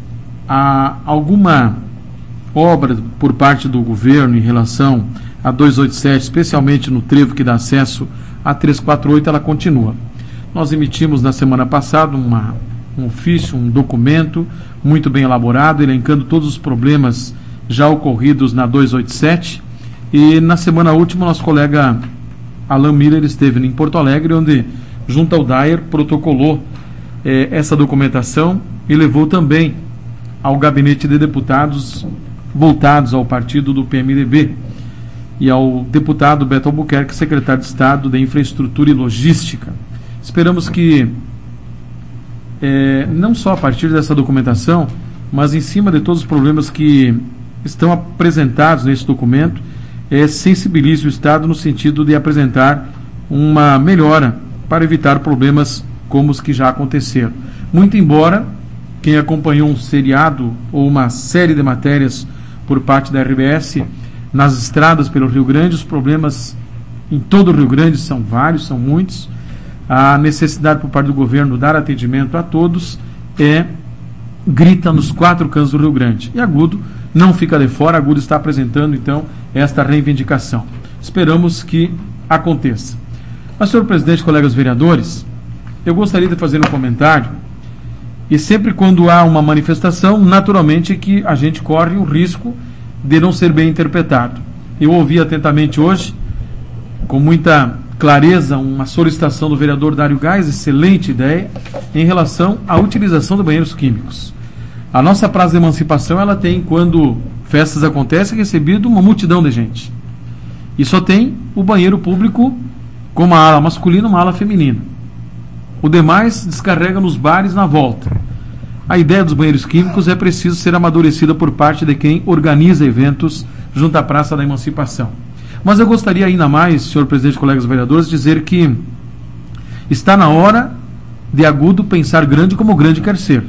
a alguma obra por parte do governo em relação a duzentos e oitenta e sete, especialmente no trevo que dá acesso a trezentos e quarenta e oito, ela continua. Nós emitimos na semana passada uma, um ofício, um documento muito bem elaborado, elencando todos os problemas já ocorridos na duzentos e oitenta e sete, e na semana última nosso colega Alan Miller esteve em Porto Alegre, onde junto ao D A E R protocolou eh, essa documentação e levou também ao gabinete de deputados voltados ao partido do P M D B e ao deputado Beto Albuquerque, secretário de Estado de Infraestrutura e Logística. Esperamos que eh, não só a partir dessa documentação, mas em cima de todos os problemas que estão apresentados nesse documento, é, sensibilize o Estado no sentido de apresentar uma melhora para evitar problemas como os que já aconteceram. Muito embora quem acompanhou um seriado ou uma série de matérias por parte da R B S nas estradas pelo Rio Grande, os problemas em todo o Rio Grande são vários, são muitos. A necessidade por parte do governo dar atendimento a todos é grita nos quatro cantos do Rio Grande. E Agudo não fica de fora, Agudo está apresentando, então, esta reivindicação. Esperamos que aconteça. Mas, senhor presidente, colegas vereadores, eu gostaria de fazer um comentário, e sempre quando há uma manifestação, naturalmente que a gente corre o risco de não ser bem interpretado. Eu ouvi atentamente hoje, com muita clareza, uma solicitação do vereador Dário Gás, excelente ideia, em relação à utilização de banheiros químicos. A nossa Praça de Emancipação, ela tem, quando festas acontecem, recebido uma multidão de gente. E só tem o banheiro público com uma ala masculina e uma ala feminina. O demais descarrega nos bares na volta. A ideia dos banheiros químicos é preciso ser amadurecida por parte de quem organiza eventos junto à Praça da Emancipação. Mas eu gostaria ainda mais, senhor presidente, colegas vereadores, dizer que está na hora de Agudo pensar grande como grande quer ser.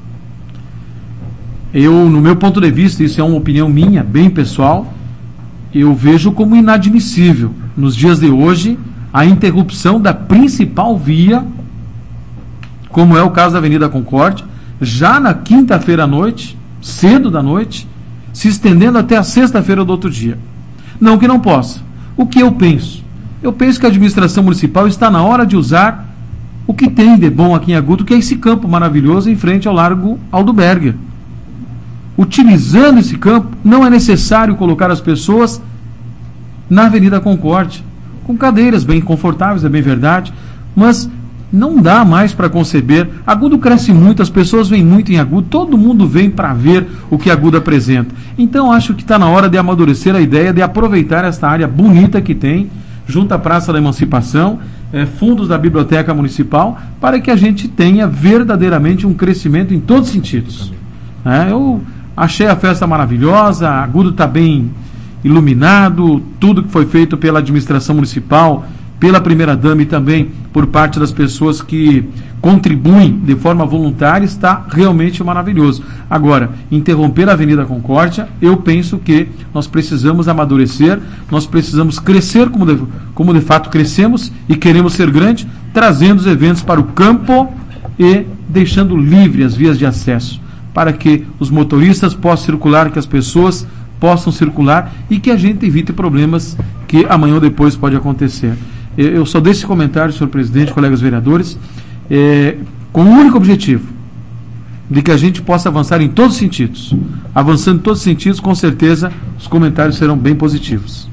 Eu, no meu ponto de vista, isso é uma opinião minha, bem pessoal, eu vejo como inadmissível, nos dias de hoje, a interrupção da principal via, como é o caso da Avenida Concórdia, já na quinta-feira à noite, cedo da noite, se estendendo até a sexta-feira do outro dia. Não que não possa. O que eu penso? Eu penso que a administração municipal está na hora de usar o que tem de bom aqui em Agudo, que é esse campo maravilhoso em frente ao Largo Aldo Berger. Utilizando esse campo, não é necessário colocar as pessoas na Avenida Concórdia, com cadeiras bem confortáveis, é bem verdade, mas não dá mais para conceber. Agudo cresce muito, as pessoas vêm muito em Agudo, todo mundo vem para ver o que Agudo apresenta. Então acho que está na hora de amadurecer a ideia de aproveitar esta área bonita que tem, junto à Praça da Emancipação, eh, fundos da Biblioteca Municipal, para que a gente tenha verdadeiramente um crescimento em todos os sentidos. É, eu achei a festa maravilhosa, Agudo está bem iluminado, tudo que foi feito pela administração municipal, pela primeira-dama e também por parte das pessoas que contribuem de forma voluntária, está realmente maravilhoso. Agora, interromper a Avenida Concórdia, eu penso que nós precisamos amadurecer, nós precisamos crescer como de, como de fato crescemos e queremos ser grande, trazendo os eventos para o campo e deixando livre as vias de acesso, para que os motoristas possam circular, que as pessoas possam circular e que a gente evite problemas que amanhã ou depois pode acontecer. Eu só dei esse comentário, senhor presidente, colegas vereadores, é, com um único objetivo, de que a gente possa avançar em todos os sentidos. Avançando em todos os sentidos, com certeza, os comentários serão bem positivos.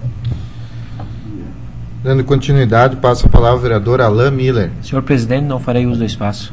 Dando continuidade, passo a palavra ao vereador Alain Miller. Senhor presidente, não farei uso do espaço.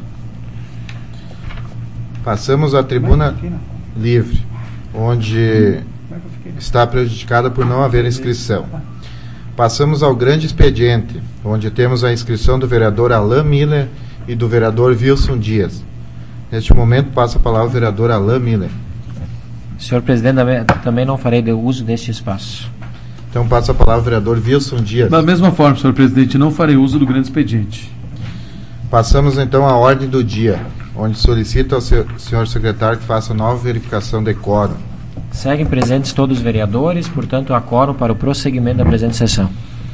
Passamos à tribuna livre, onde está prejudicada por não haver inscrição. Passamos ao grande expediente, onde temos a inscrição do vereador Alain Miller e do vereador Wilson Dias. Neste momento, passo a palavra ao vereador Alain Miller. Senhor presidente, também não farei uso deste espaço. Então, passo a palavra ao vereador Wilson Dias. Da mesma forma, senhor presidente, não farei uso do grande expediente. Passamos, então, à ordem do dia, onde solicito ao senhor secretário que faça nova verificação de quórum. Seguem presentes todos os vereadores, portanto, há quórum para o prosseguimento da presente sessão.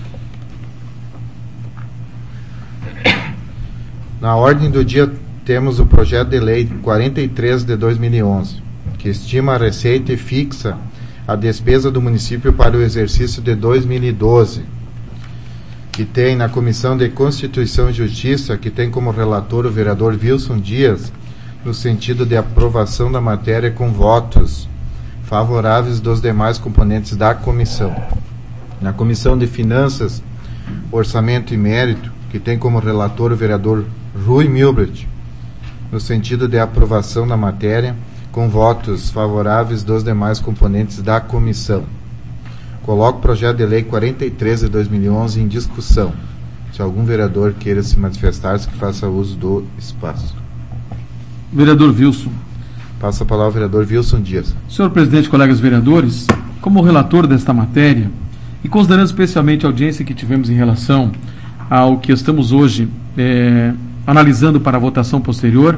Na ordem do dia, temos o projeto de lei quarenta e três de dois mil e onze, que estima a receita e fixa a despesa do município para o exercício de dois mil e doze, que tem na Comissão de Constituição e Justiça, que tem como relator o vereador Wilson Dias, no sentido de aprovação da matéria com votos favoráveis dos demais componentes da comissão. Na Comissão de Finanças, Orçamento e Mérito, que tem como relator o vereador Rui Milbrecht, no sentido de aprovação da matéria com votos favoráveis dos demais componentes da comissão. Coloco o projeto de lei quarenta e três de dois mil e onze em discussão. Se algum vereador queira se manifestar, que faça uso do espaço. Vereador Wilson. Passa a palavra ao vereador Wilson Dias. Senhor presidente, colegas vereadores, como relator desta matéria, e considerando especialmente a audiência que tivemos em relação ao que estamos hoje é, analisando para a votação posterior,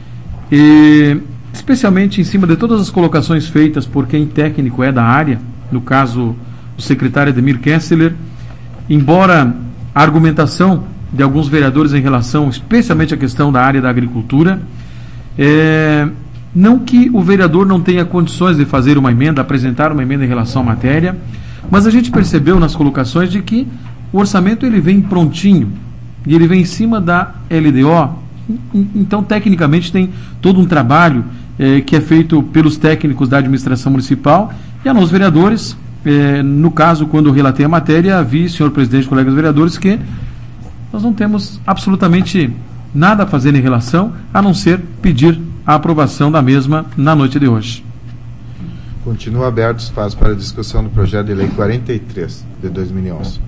e especialmente em cima de todas as colocações feitas por quem técnico é da área, no caso o secretário Ademir Kessler, embora a argumentação de alguns vereadores em relação especialmente à questão da área da agricultura, é, não que o vereador não tenha condições de fazer uma emenda, apresentar uma emenda em relação à matéria, mas a gente percebeu nas colocações de que o orçamento ele vem prontinho e ele vem em cima da L D O. Então, tecnicamente, tem todo um trabalho eh, que é feito pelos técnicos da administração municipal e a nós, vereadores, eh, no caso, quando eu relatei a matéria, vi, senhor presidente, colegas vereadores, que nós não temos absolutamente nada a fazer em relação, a não ser pedir a aprovação da mesma na noite de hoje. Continua aberto o espaço para a discussão do projeto de lei quarenta e três de dois mil e onze.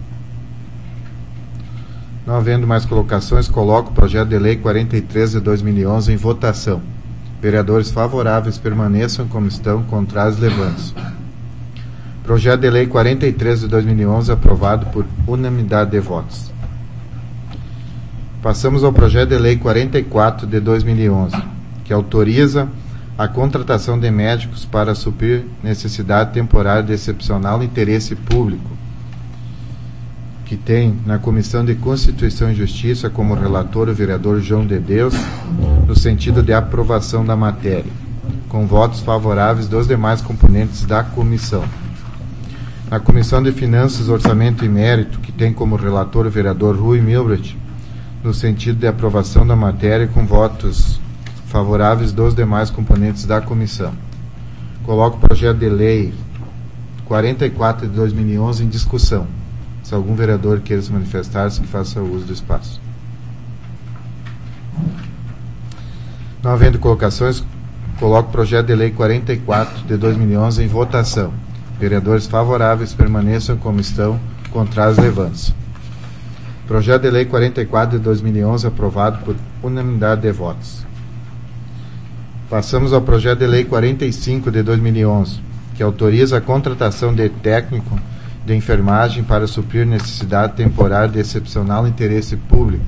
Não havendo mais colocações, coloco o projeto de lei quarenta e três de dois mil e onze em votação. Vereadores favoráveis permaneçam como estão, contrários levantam-se. Projeto de lei quarenta e três de dois mil e onze aprovado por unanimidade de votos. Passamos ao projeto de lei quarenta e quatro de dois mil e onze, que autoriza a contratação de médicos para suprir necessidade temporária de excepcional interesse público, que tem na Comissão de Constituição e Justiça como relator o vereador João de Deus, no sentido de aprovação da matéria, com votos favoráveis dos demais componentes da comissão. Na Comissão de Finanças, Orçamento e Mérito, que tem como relator o vereador Rui Milbrecht, no sentido de aprovação da matéria, com votos favoráveis dos demais componentes da comissão. Coloco o projeto de lei quarenta e quatro de dois mil e onze em discussão. Se algum vereador queira se manifestar, que faça uso do espaço. Não havendo colocações, coloco o projeto de lei quarenta e quatro de dois mil e onze em votação. Vereadores favoráveis permaneçam como estão, contrários levantam-se. Projeto de lei quarenta e quatro de dois mil e onze aprovado por unanimidade de votos. Passamos ao projeto de lei quarenta e cinco de dois mil e onze, que autoriza a contratação de técnico de enfermagem para suprir necessidade temporária de excepcional interesse público,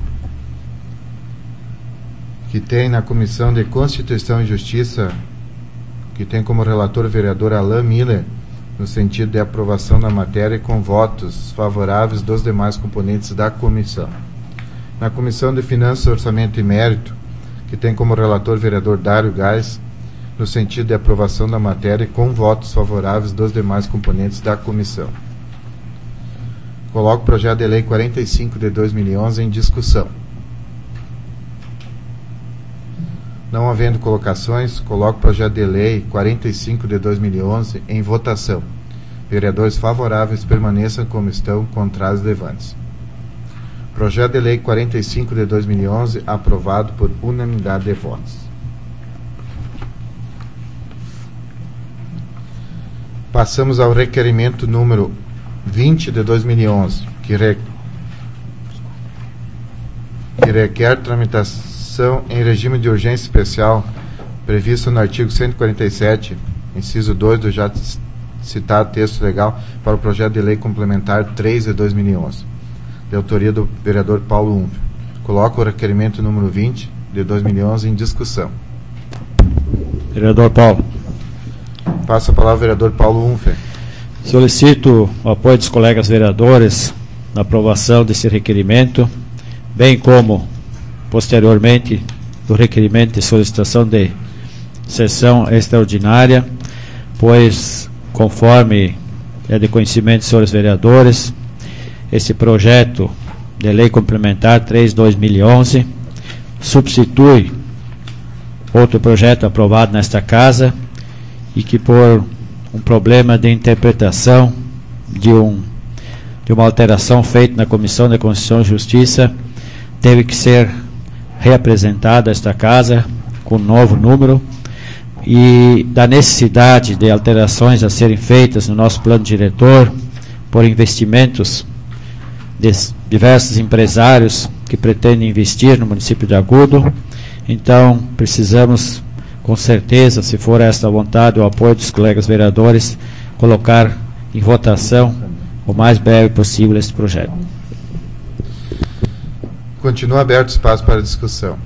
que tem na Comissão de Constituição e Justiça, que tem como relator o vereador Alain Miller, no sentido de aprovação da matéria com votos favoráveis dos demais componentes da comissão. Na Comissão de Finanças, Orçamento e Mérito, que tem como relator o vereador Dário Gás, no sentido de aprovação da matéria com votos favoráveis dos demais componentes da comissão. Coloco o projeto de lei quarenta e cinco de dois mil e onze em discussão. Não havendo colocações, coloco o projeto de lei quarenta e cinco de dois mil e onze em votação. Vereadores favoráveis permaneçam como estão, contrários levantes. Projeto de lei quarenta e cinco de dois mil e onze aprovado por unanimidade de votos. Passamos ao requerimento número vinte de dois mil e onze, que, re... que requer tramitação em regime de urgência especial previsto no artigo cento e quarenta e sete, inciso dois do já citado texto legal para o projeto de lei complementar três de dois mil e onze, de autoria do vereador Paulo Unfer. Coloco o requerimento número vinte de dois mil e onze em discussão. Vereador Paulo. Passo a palavra ao vereador Paulo Unfer. Solicito o apoio dos colegas vereadores na aprovação desse requerimento, bem como, posteriormente, do requerimento de solicitação de sessão extraordinária, pois, conforme é de conhecimento dos senhores vereadores, esse projeto de lei complementar três de dois mil e onze substitui outro projeto aprovado nesta casa e que, por um problema de interpretação de, um, de uma alteração feita na Comissão de Constituição e Justiça, teve que ser reapresentado a esta casa com um novo número, e da necessidade de alterações a serem feitas no nosso plano diretor por investimentos de diversos empresários que pretendem investir no município de Agudo. Então precisamos, com certeza, se for esta a vontade, o apoio dos colegas vereadores, colocar em votação o mais breve possível este projeto. Continua aberto o espaço para discussão.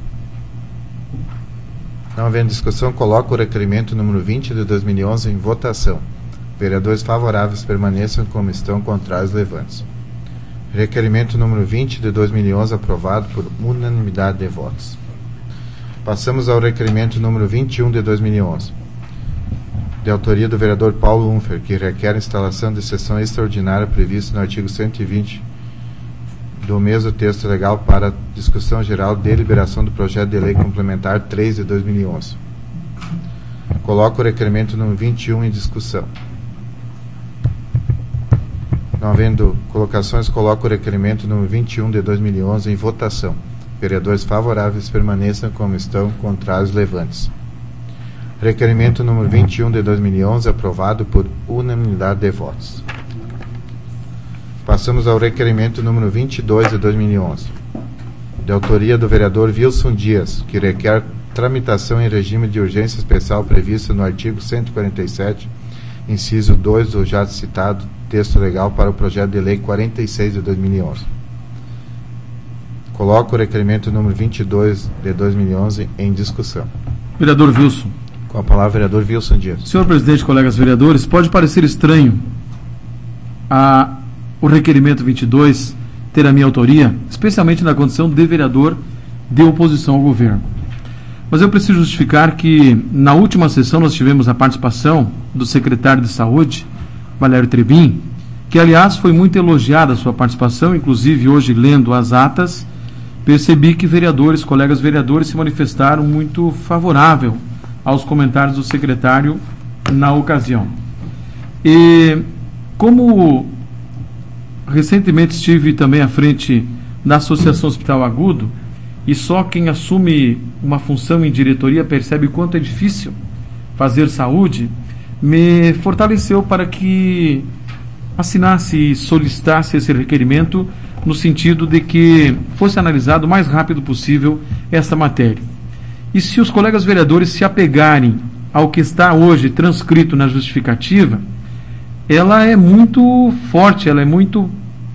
Não havendo discussão, coloco o requerimento número vinte de dois mil e onze em votação. Vereadores favoráveis permaneçam como estão, contrários levantes. Requerimento número vinte de dois mil e onze aprovado por unanimidade de votos. Passamos ao requerimento número vinte e um de dois mil e onze, de autoria do vereador Paulo Unfer, que requer a instalação de sessão extraordinária prevista no artigo cento e vinte do mesmo texto legal para discussão geral e deliberação do projeto de lei complementar três de dois mil e onze. Coloco o requerimento número vinte e um em discussão. Não havendo colocações, coloco o requerimento número vinte e um de dois mil e onze em votação. Vereadores favoráveis permaneçam como estão, contrários levantes. Requerimento número vinte e um de dois mil e onze aprovado por unanimidade de votos. Passamos ao requerimento número vinte e dois de dois mil e onze, de autoria do vereador Wilson Dias, que requer tramitação em regime de urgência especial previsto no artigo cento e quarenta e sete, inciso dois do já citado texto legal para o projeto de lei quarenta e seis de dois mil e onze. Coloco o requerimento número vinte e dois de dois mil e onze em discussão. Vereador Wilson. Com a palavra, vereador Wilson Dias. Senhor presidente, colegas vereadores, pode parecer estranho a, o requerimento vinte e dois ter a minha autoria, especialmente na condição de vereador de oposição ao governo. Mas eu preciso justificar que na última sessão nós tivemos a participação do secretário de Saúde, Valério Trebin, que aliás foi muito elogiada a sua participação, inclusive hoje lendo as atas, percebi que vereadores, colegas vereadores se manifestaram muito favorável aos comentários do secretário na ocasião. E como recentemente estive também à frente da Associação Hospital Agudo, e só quem assume uma função em diretoria percebe quanto é difícil fazer saúde, me fortaleceu para que assinasse e solicitasse esse requerimento no sentido de que fosse analisado o mais rápido possível esta matéria. E se os colegas vereadores se apegarem ao que está hoje transcrito na justificativa, ela é muito forte, ela é muito,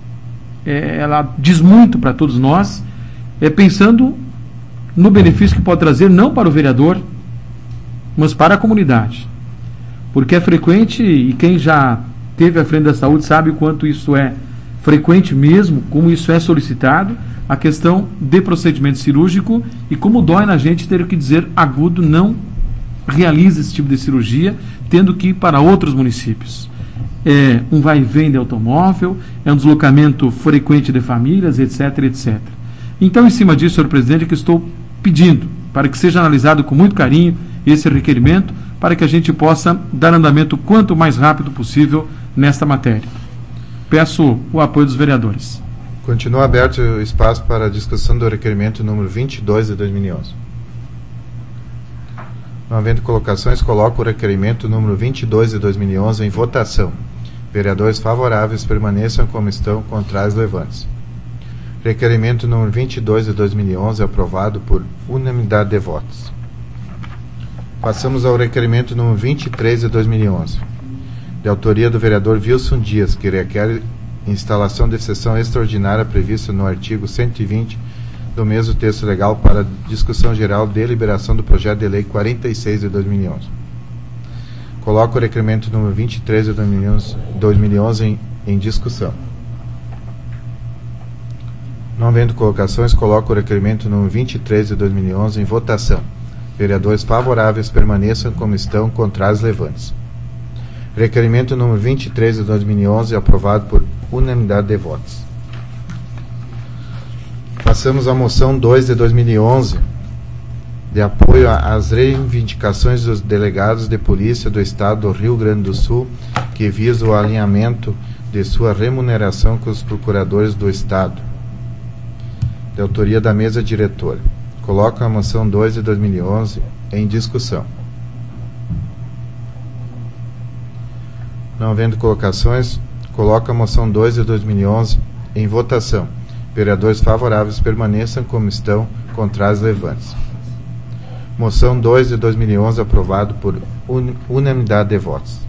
é, ela diz muito para todos nós, é, pensando no benefício que pode trazer não para o vereador, mas para a comunidade. Porque é frequente, e quem já teve à frente da saúde sabe o quanto isso é frequente mesmo, como isso é solicitado, a questão de procedimento cirúrgico e como dói na gente ter que dizer Agudo não realiza esse tipo de cirurgia, tendo que ir para outros municípios. É um vai e vem de automóvel, é um deslocamento frequente de famílias, etc, etcétera. Então, em cima disso, senhor presidente, que estou pedindo para que seja analisado com muito carinho esse requerimento, para que a gente possa dar andamento o quanto mais rápido possível nesta matéria. Peço o apoio dos vereadores. Continua aberto o espaço para a discussão do requerimento número vinte e dois de dois mil e onze. Não havendo colocações, coloco o requerimento número vinte e dois de dois mil e onze em votação. Vereadores favoráveis permaneçam como estão, contrários levantes. Requerimento número vinte e dois de dois mil e onze aprovado por unanimidade de votos. Passamos ao requerimento número vinte e três de dois mil e onze, de autoria do vereador Wilson Dias, que requer instalação de sessão extraordinária prevista no artigo cento e vinte do mesmo texto legal para discussão geral de deliberação do projeto de lei quarenta e seis de dois mil e onze. Coloco o requerimento número vinte e três de dois mil e onze em, em discussão. Não havendo colocações, coloco o requerimento número vinte e três de dois mil e onze em votação. Vereadores favoráveis permaneçam como estão, contrários levantes. Requerimento número vinte e três de dois mil e onze aprovado por unanimidade de votos. Passamos à moção dois de dois mil e onze, de apoio às reivindicações dos delegados de polícia do Estado do Rio Grande do Sul, que visa o alinhamento de sua remuneração com os procuradores do Estado, de autoria da mesa diretora. Coloco a moção dois de dois mil e onze em discussão. Não havendo colocações, coloco a moção dois de dois mil e onze em votação. Vereadores favoráveis permaneçam como estão, contrários levantes. Moção dois de dois mil e onze aprovado por un, unanimidade de votos.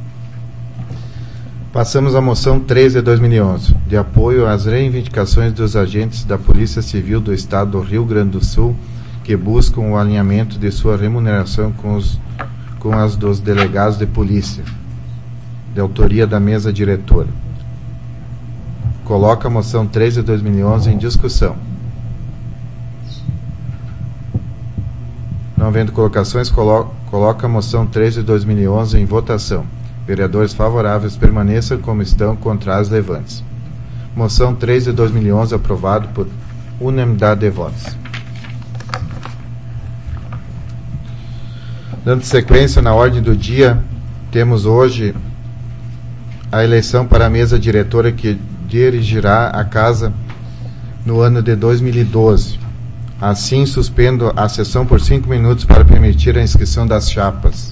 Passamos à moção três de dois mil e onze, de apoio às reivindicações dos agentes da Polícia Civil do Estado do Rio Grande do Sul, que buscam o alinhamento de sua remuneração com, os, com as dos delegados de polícia, de autoria da mesa diretora. Coloca a moção três de dois mil e onze em discussão. Não havendo colocações, colo coloca a moção três de dois mil e onze em votação. Vereadores favoráveis permaneçam como estão, contrários levantes. Moção três de dois mil e onze aprovado por unanimidade de votos. Dando sequência na ordem do dia, temos hoje a eleição para a mesa diretora que dirigirá a casa no ano de dois mil e doze. Assim, suspendo a sessão por cinco minutos para permitir a inscrição das chapas.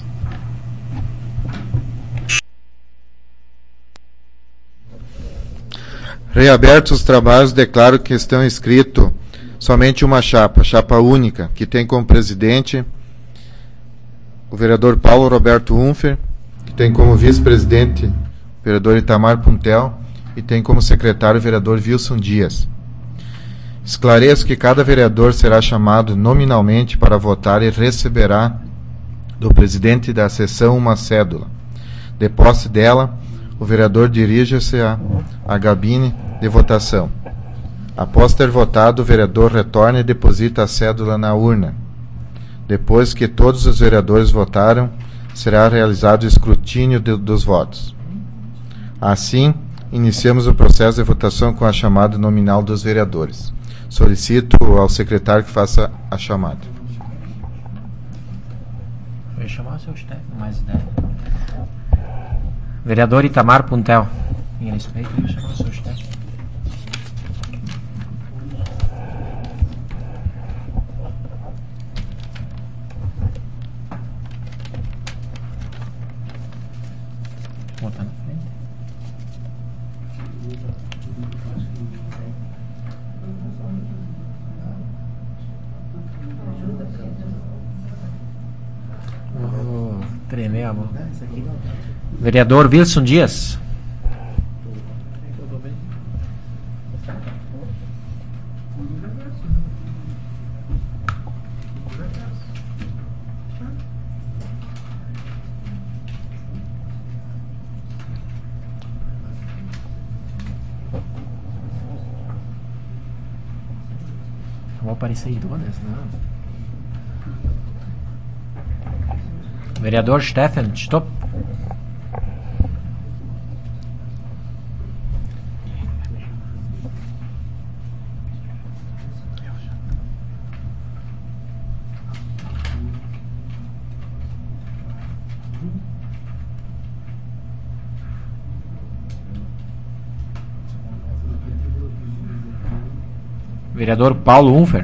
Reabertos os trabalhos, declaro que estão inscritos somente uma chapa, chapa única, que tem como presidente o vereador Paulo Roberto Unfer, que tem como vice-presidente o vereador Itamar Puntel, e tem como secretário o vereador Wilson Dias. Esclareço que cada vereador será chamado nominalmente para votar e receberá do presidente da sessão uma cédula. De posse dela, o vereador dirige-se à, à cabine de votação. Após ter votado, o vereador retorna e deposita a cédula na urna. Depois que todos os vereadores votaram, será realizado o escrutínio de, dos votos. Assim, iniciamos o processo de votação com a chamada nominal dos vereadores. Solicito ao secretário que faça a chamada. Eu ia chamar o seu Stefano, mais ideia. Vereador Itamar Puntel. Em respeito, eu ia chamar o seu Stefano. Botar na frente. Oh, tremer a mão. Vereador Wilson Dias. Vou aparecer em todas, não. Vereador Stefan, stop. Vereador Paulo Unfer.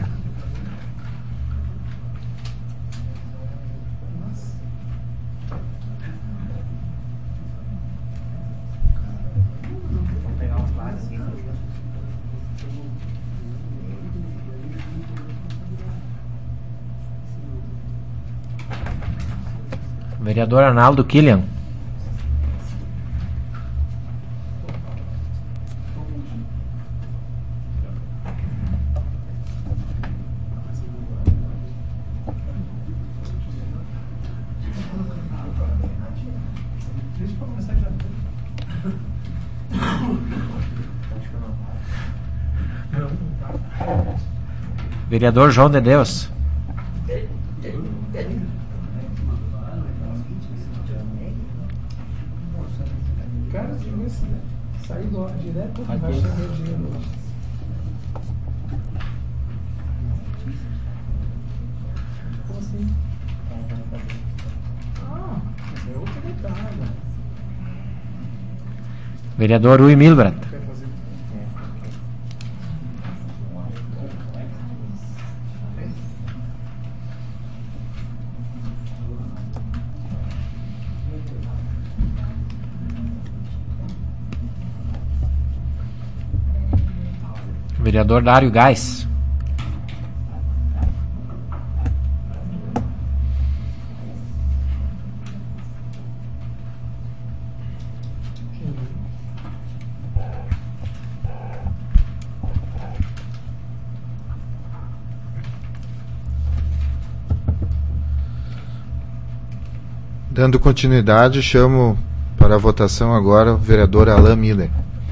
Vereador Arnaldo Killian. Vereador João de Deus. Cara, sair direto vai chegar dinheiro. Como assim? Ah, é outra metade. Vereador Rui Milbrat. Vereador Dário Gás. Dando continuidade, chamo para a votação agora o vereador Alain Miller.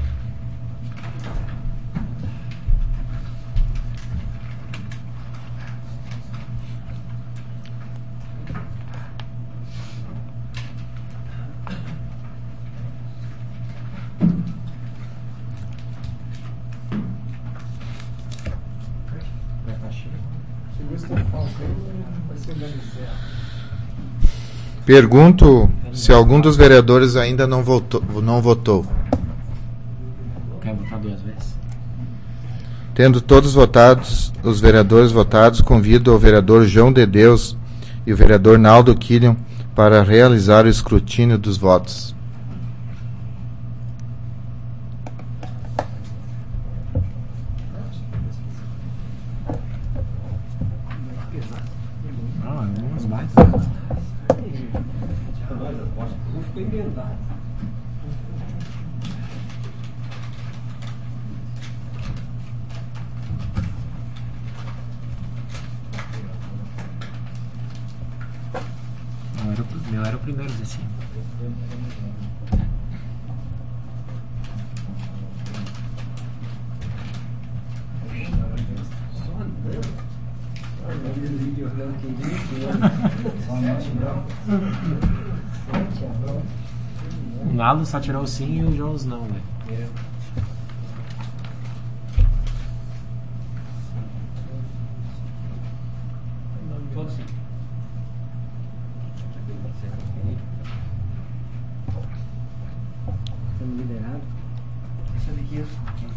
Pergunto se algum dos vereadores ainda não votou. Não votou. Quer votar duas vezes? Tendo todos votados, os vereadores votados, convido o vereador João de Deus e o vereador Naldo Killian para realizar o escrutínio dos votos. Meu era o primeiro desse. O Naldo só tirou o sim e o Jones não, velho. Estamos liderados. Essa daqui é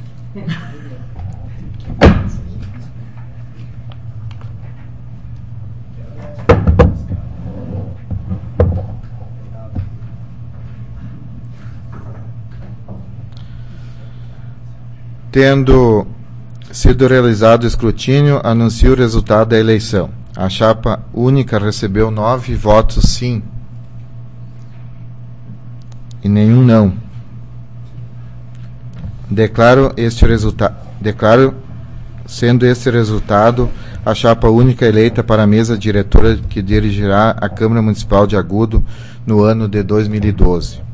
Tendo sido realizado o escrutínio, anuncio o resultado da eleição. A chapa única recebeu nove votos sim e nenhum não. Declaro este resultado. Declaro sendo esse resultado a chapa única eleita para a mesa diretora que dirigirá a Câmara Municipal de Agudo no ano de dois mil e doze.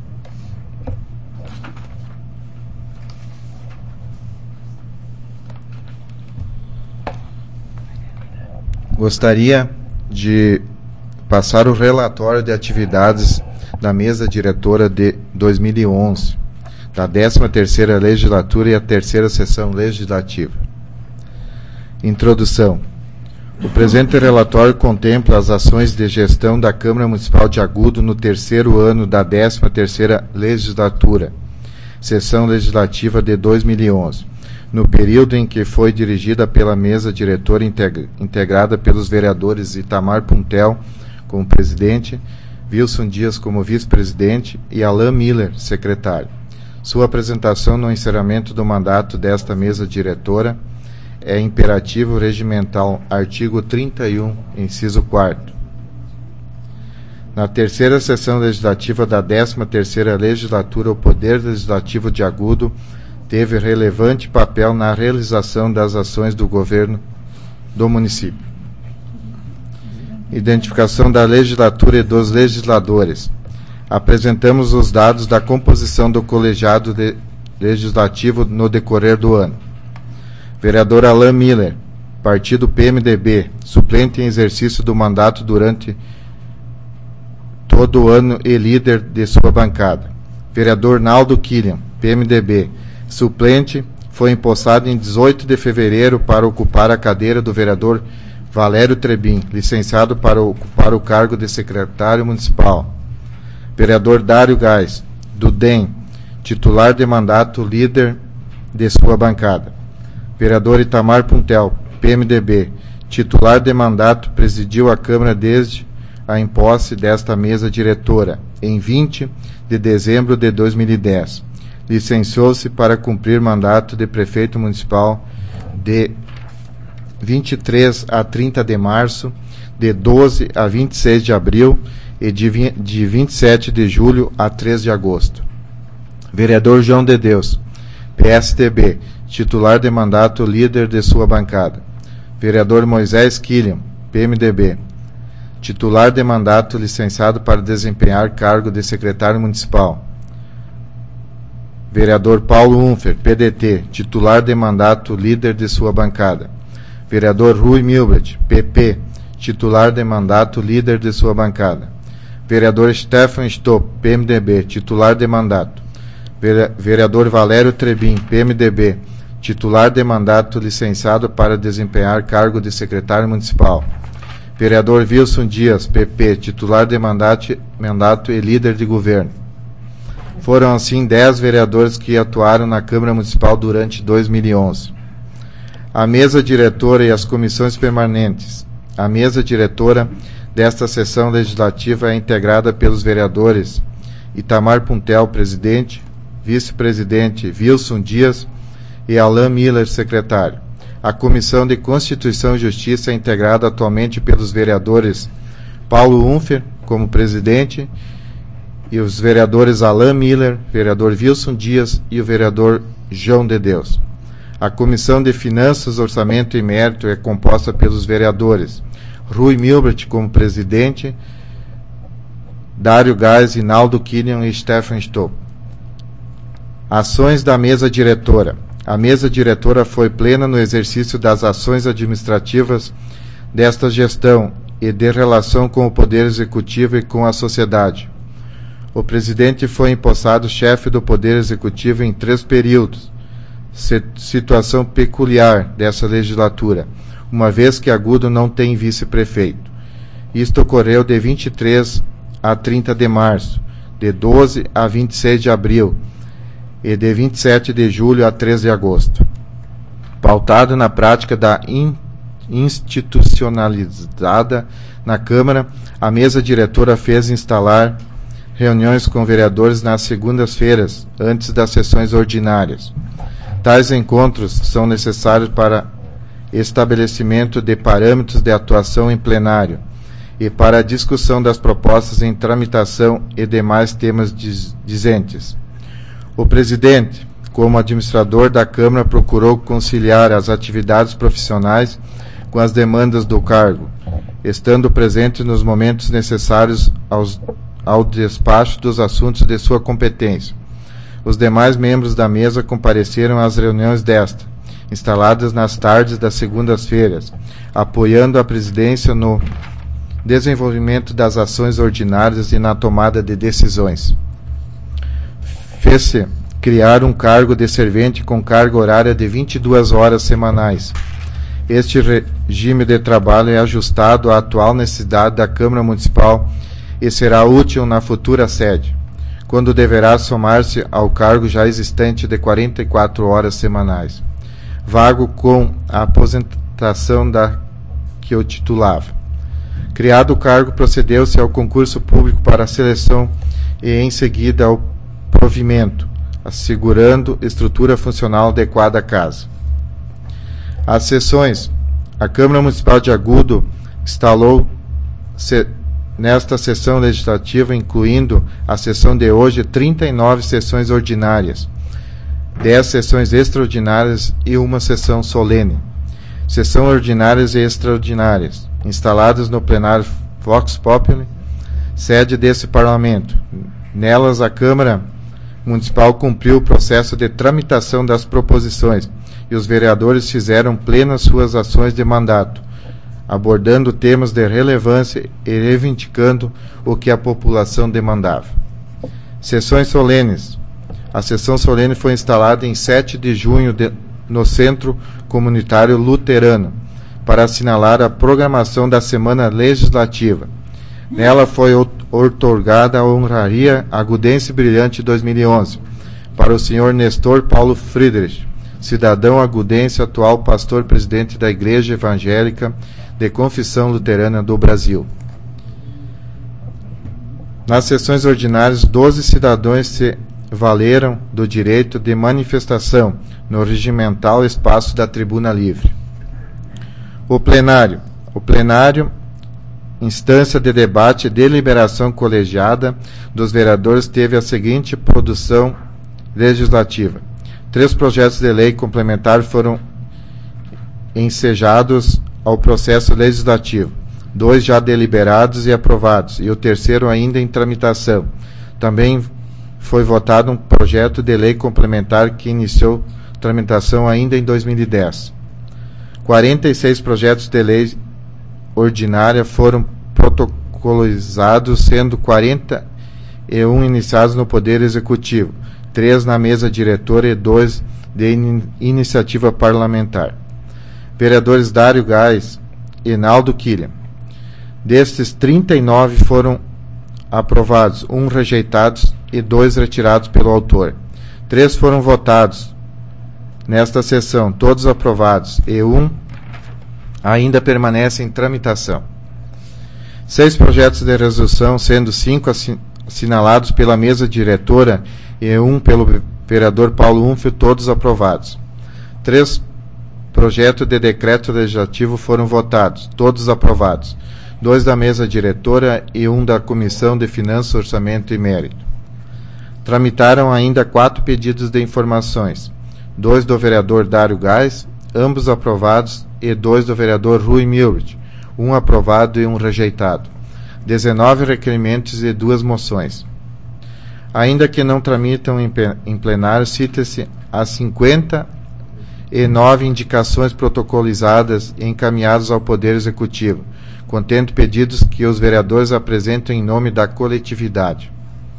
Gostaria de passar o relatório de atividades da mesa diretora de dois mil e onze, da décima terceira legislatura e a terceira sessão legislativa. Introdução. O presente relatório contempla as ações de gestão da Câmara Municipal de Agudo no terceiro ano da décima terceira legislatura, sessão legislativa de dois mil e onze, no período em que foi dirigida pela mesa diretora integ- integrada pelos vereadores Itamar Puntel como presidente, Wilson Dias como vice-presidente e Alain Miller, secretário. Sua apresentação no encerramento do mandato desta mesa diretora é imperativo regimental, artigo trinta e um, inciso quarto. Na terceira sessão legislativa da décima terceira legislatura, o Poder Legislativo de Agudo teve relevante papel na realização das ações do governo do município. Identificação da legislatura e dos legisladores. Apresentamos os dados da composição do colegiado de legislativo no decorrer do ano. Vereador Alain Miller, Partido P M D B, suplente em exercício do mandato durante todo o ano e líder de sua bancada. Vereador Naldo Killian, P M D B, suplente, foi empossado em dezoito de fevereiro para ocupar a cadeira do vereador Valério Trebin, licenciado para ocupar o cargo de secretário municipal. Vereador Dário Gás, do D E M, titular de mandato, líder de sua bancada. Vereador Itamar Puntel, P M D B, titular de mandato, presidiu a Câmara desde a imposse desta mesa diretora, em vinte de dezembro de dois mil e dez. Licenciou-se para cumprir mandato de prefeito municipal de vinte e três a trinta de março, de doze a vinte e seis de abril e de vinte e sete de julho a três de agosto. Vereador João de Deus, P S D B, titular de mandato, líder de sua bancada. Vereador Moisés Killian, P M D B, titular de mandato, licenciado para desempenhar cargo de secretário municipal. Vereador Paulo Unfer, P D T, titular de mandato, líder de sua bancada. Vereador Rui Milbert, P P, titular de mandato, líder de sua bancada. Vereador Stefan Stopp, P M D B, titular de mandato. Vereador Valério Trebin, P M D B, titular de mandato, licenciado para desempenhar cargo de secretário municipal. Vereador Wilson Dias, P P, titular de mandato, mandato e líder de governo. Foram, assim, dez vereadores que atuaram na Câmara Municipal durante dois mil e onze. A mesa diretora e as comissões permanentes. A mesa diretora desta sessão legislativa é integrada pelos vereadores Itamar Puntel, presidente, vice-presidente Wilson Dias e Alain Miller, secretário. A Comissão de Constituição e Justiça é integrada atualmente pelos vereadores Paulo Unfer, como presidente, e os vereadores Alain Miller, vereador Wilson Dias e o vereador João de Deus. A Comissão de Finanças, Orçamento e Mérito é composta pelos vereadores Rui Milbert como presidente, Dário Gás, Naldo Killian e Stefan Stopp. Ações da mesa diretora. A mesa diretora foi plena no exercício das ações administrativas desta gestão e de relação com o Poder Executivo e com a sociedade. O presidente foi empossado chefe do Poder Executivo em três períodos, situação peculiar dessa legislatura, uma vez que Agudo não tem vice-prefeito. Isto ocorreu de vinte e três a trinta de março, de doze a vinte e seis de abril e de vinte e sete de julho a três de agosto. Pautado na prática da in, institucionalizada na Câmara, a mesa diretora fez instalar reuniões com vereadores nas segundas-feiras, antes das sessões ordinárias. Tais encontros são necessários para estabelecimento de parâmetros de atuação em plenário e para a discussão das propostas em tramitação e demais temas diz, dizentes. O presidente, como administrador da Câmara, procurou conciliar as atividades profissionais com as demandas do cargo, estando presente nos momentos necessários aos, ao despacho dos assuntos de sua competência. Os demais membros da mesa compareceram às reuniões desta, instaladas nas tardes das segundas-feiras, apoiando a presidência no desenvolvimento das ações ordinárias e na tomada de decisões. Fez-se criar um cargo de servente com carga horária de vinte e duas horas semanais. Este regime de trabalho é ajustado à atual necessidade da Câmara Municipal e será útil na futura sede. quando deverá somar-se ao cargo já existente de quarenta e quatro horas semanais, vago com a aposentação da que o titulava. Criado o cargo, procedeu-se ao concurso público para a seleção e, em seguida, ao provimento, assegurando estrutura funcional adequada à casa. As sessões. A Câmara Municipal de Agudo instalou se, nesta sessão legislativa, incluindo a sessão de hoje, trinta e nove sessões ordinárias, dez sessões extraordinárias e uma sessão solene. Sessões ordinárias e extraordinárias, instaladas no plenário Vox Populi, sede desse Parlamento. Nelas, a Câmara Municipal cumpriu o processo de tramitação das proposições e os vereadores fizeram plenas suas ações de mandato, abordando temas de relevância e reivindicando o que a população demandava. Sessões solenes. A sessão solene foi instalada em sete de junho de, no Centro Comunitário Luterano, para assinalar a programação da Semana Legislativa. Nela foi outorgada a honraria Agudense Brilhante dois mil e onze para o senhor Nestor Paulo Friedrich, cidadão agudense, atual pastor-presidente da Igreja Evangélica de Confissão Luterana do Brasil. Nas sessões ordinárias, doze cidadãos se valeram do direito de manifestação no regimental espaço da Tribuna Livre. O plenário. O plenário, instância de debate e deliberação colegiada dos vereadores, teve a seguinte produção legislativa. Três projetos de lei complementares foram ensejados ao processo legislativo, dois já deliberados e aprovados, e o terceiro ainda em tramitação. Também foi votado um projeto de lei complementar que iniciou tramitação ainda em dois mil e dez. quarenta e seis projetos de lei ordinária foram protocolizados, sendo quarenta e um iniciados no Poder Executivo, três na mesa diretora e dois de in iniciativa parlamentar. Vereadores Dário Gás e Naldo Killian. Destes, trinta e nove foram aprovados, um rejeitados e dois retirados pelo autor. Três foram votados nesta sessão, todos aprovados, e um ainda permanece em tramitação. Seis projetos de resolução, sendo cinco assinalados pela mesa diretora e um pelo vereador Paulo Unfio, todos aprovados. Três projetos de decreto legislativo foram votados, todos aprovados. Dois da mesa diretora e um da Comissão de Finanças, Orçamento e Mérito. Tramitaram ainda quatro pedidos de informações, dois do vereador Dário Gás, ambos aprovados, e dois do vereador Rui Milbert, um aprovado e um rejeitado. dezenove requerimentos e duas moções. Ainda que não tramitam em plenário, cita-se as cinquenta e nove indicações protocolizadas e encaminhadas ao Poder Executivo, contendo pedidos que os vereadores apresentam em nome da coletividade.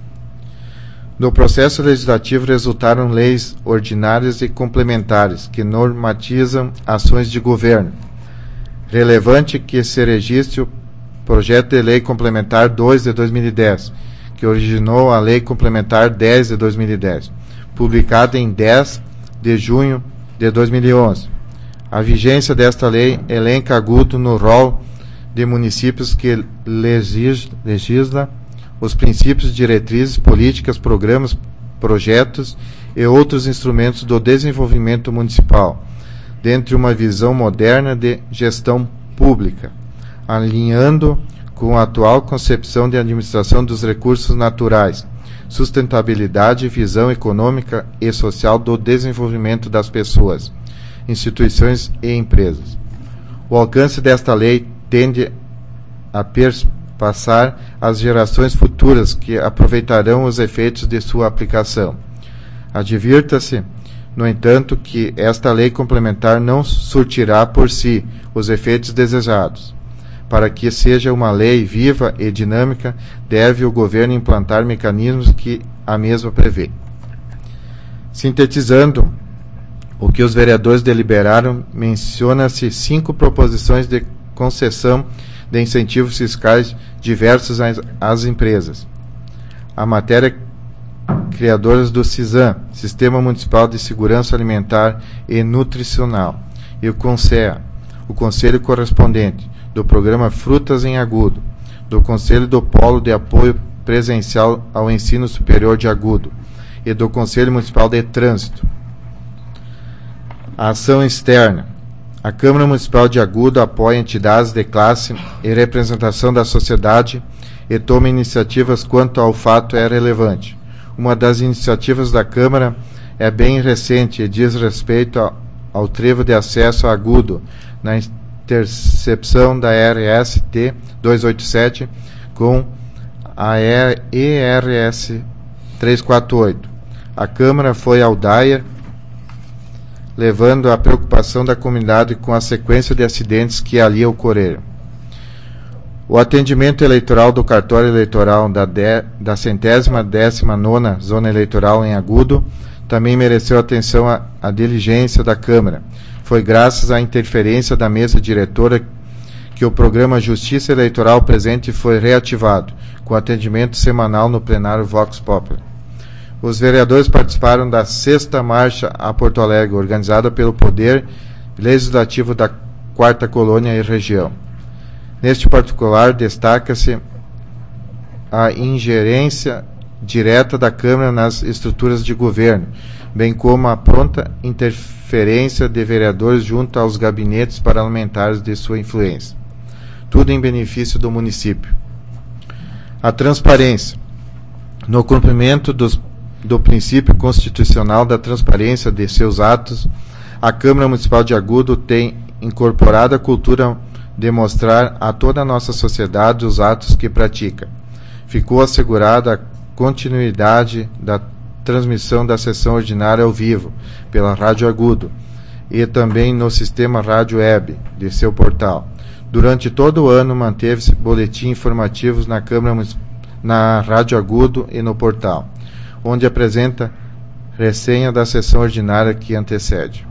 No processo legislativo resultaram leis ordinárias e complementares que normatizam ações de governo. Relevante que se registre o projeto de lei complementar dois de dois mil e dez, que originou a lei complementar dez de dois mil e dez, publicada em dez de junho de dois mil e onze. A vigência desta lei elenca Agudo no rol de municípios que legisla, legisla os princípios, diretrizes, políticas, programas, projetos e outros instrumentos do desenvolvimento municipal, dentro de uma visão moderna de gestão pública, alinhando com a atual concepção de administração dos recursos naturais, sustentabilidade e visão econômica e social do desenvolvimento das pessoas, instituições e empresas. O alcance desta lei tende a perpassar às gerações futuras que aproveitarão os efeitos de sua aplicação. Advirta-se, no entanto, que esta lei complementar não surtirá por si os efeitos desejados. Para que seja uma lei viva e dinâmica, deve o governo implantar mecanismos que a mesma prevê. Sintetizando o que os vereadores deliberaram, menciona-se cinco proposições de concessão de incentivos fiscais diversos às, às empresas. A matéria criadoras do CISAM, Sistema Municipal de Segurança Alimentar e Nutricional, e o CONSEA, o conselho correspondente, do programa Frutas em Agudo, do Conselho do Polo de Apoio Presencial ao Ensino Superior de Agudo e do Conselho Municipal de Trânsito. A ação externa. A Câmara Municipal de Agudo apoia entidades de classe e representação da sociedade e toma iniciativas quanto ao fato é relevante. Uma das iniciativas da Câmara é bem recente e diz respeito ao, ao trevo de acesso a Agudo, na intercepção da R S T duzentos e oitenta e sete com a E R S trezentos e quarenta e oito. A Câmara foi ao D A I R, levando a preocupação da comunidade com a sequência de acidentes que ali ocorreram. O atendimento eleitoral do cartório eleitoral da, de, da centésima décima nona zona eleitoral em Agudo também mereceu atenção à, à diligência da Câmara. Foi graças à interferência da mesa diretora que o programa Justiça Eleitoral presente foi reativado, com atendimento semanal no plenário Vox Populi. Os vereadores participaram da sexta marcha a Porto Alegre, organizada pelo Poder Legislativo da Quarta Colônia e Região. Neste particular, destaca-se a ingerência direta da Câmara nas estruturas de governo, bem como a pronta interferência de vereadores junto aos gabinetes parlamentares de sua influência. Tudo em benefício do município. A transparência. No cumprimento dos, do princípio constitucional da transparência de seus atos, a Câmara Municipal de Agudo tem incorporado a cultura de mostrar a toda a nossa sociedade os atos que pratica. Ficou assegurada a continuidade da transmissão da sessão ordinária ao vivo, pela Rádio Agudo, e também no sistema Rádio Web de seu portal. Durante todo o ano, manteve-se boletins informativos na Câmara, na Rádio Agudo e no portal, onde apresenta resenha da sessão ordinária que antecede.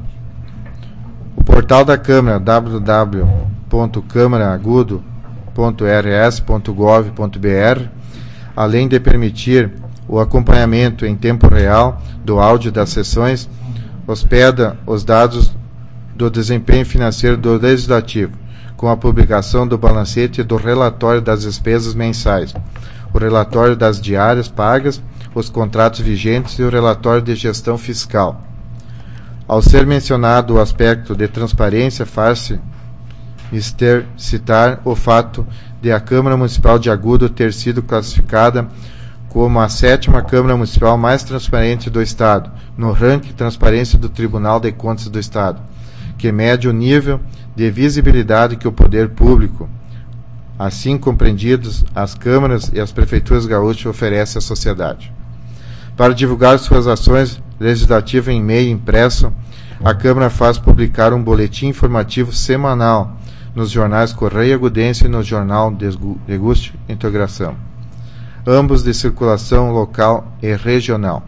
O portal da Câmara, w w w ponto câmara agudo ponto r s ponto gov ponto b r, além de permitir o acompanhamento em tempo real do áudio das sessões, hospeda os dados do desempenho financeiro do Legislativo, com a publicação do balancete e do relatório das despesas mensais, o relatório das diárias pagas, os contratos vigentes e o relatório de gestão fiscal. Ao ser mencionado o aspecto de transparência, faz-se mister citar o fato de a Câmara Municipal de Agudo ter sido classificada como a sétima Câmara Municipal mais transparente do Estado, no ranking Transparência do Tribunal de Contas do Estado, que mede o nível de visibilidade que o poder público, assim compreendidos as câmaras e as prefeituras gaúchas, oferecem à sociedade. Para divulgar suas ações legislativas em meio impresso, a Câmara faz publicar um boletim informativo semanal nos jornais Correio Agudense e no jornal Deguste Integração, ambos de circulação local e regional.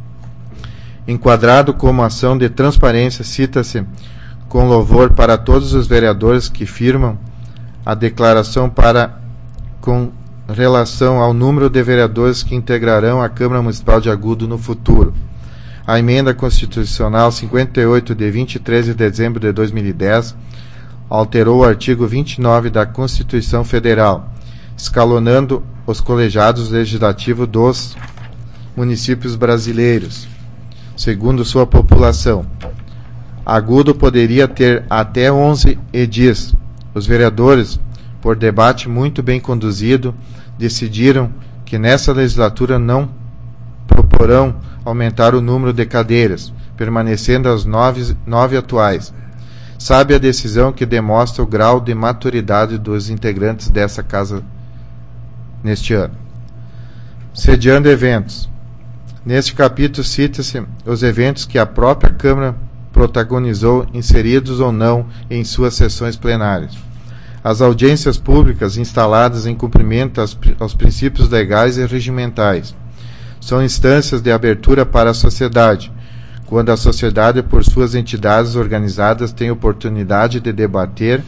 Enquadrado como ação de transparência, cita-se com louvor para todos os vereadores que firmam a declaração para com relação ao número de vereadores que integrarão a Câmara Municipal de Agudo no futuro. A emenda constitucional cinquenta e oito de vinte e três de dezembro de dois mil e dez alterou o artigo vinte e nove da Constituição Federal, escalonando os colegiados legislativos dos municípios brasileiros, segundo sua população. Agudo poderia ter até onze edis. Os vereadores, por debate muito bem conduzido, decidiram que nessa legislatura não proporão aumentar o número de cadeiras, permanecendo as nove, nove atuais. Sabe a decisão que demonstra o grau de maturidade dos integrantes dessa casa neste ano. Sediando eventos. Neste capítulo cita-se os eventos que a própria Câmara protagonizou, inseridos ou não em suas sessões plenárias. As audiências públicas instaladas em cumprimento aos, aos princípios legais e regimentais são instâncias de abertura para a sociedade, quando a sociedade, por suas entidades organizadas, tem oportunidade de debater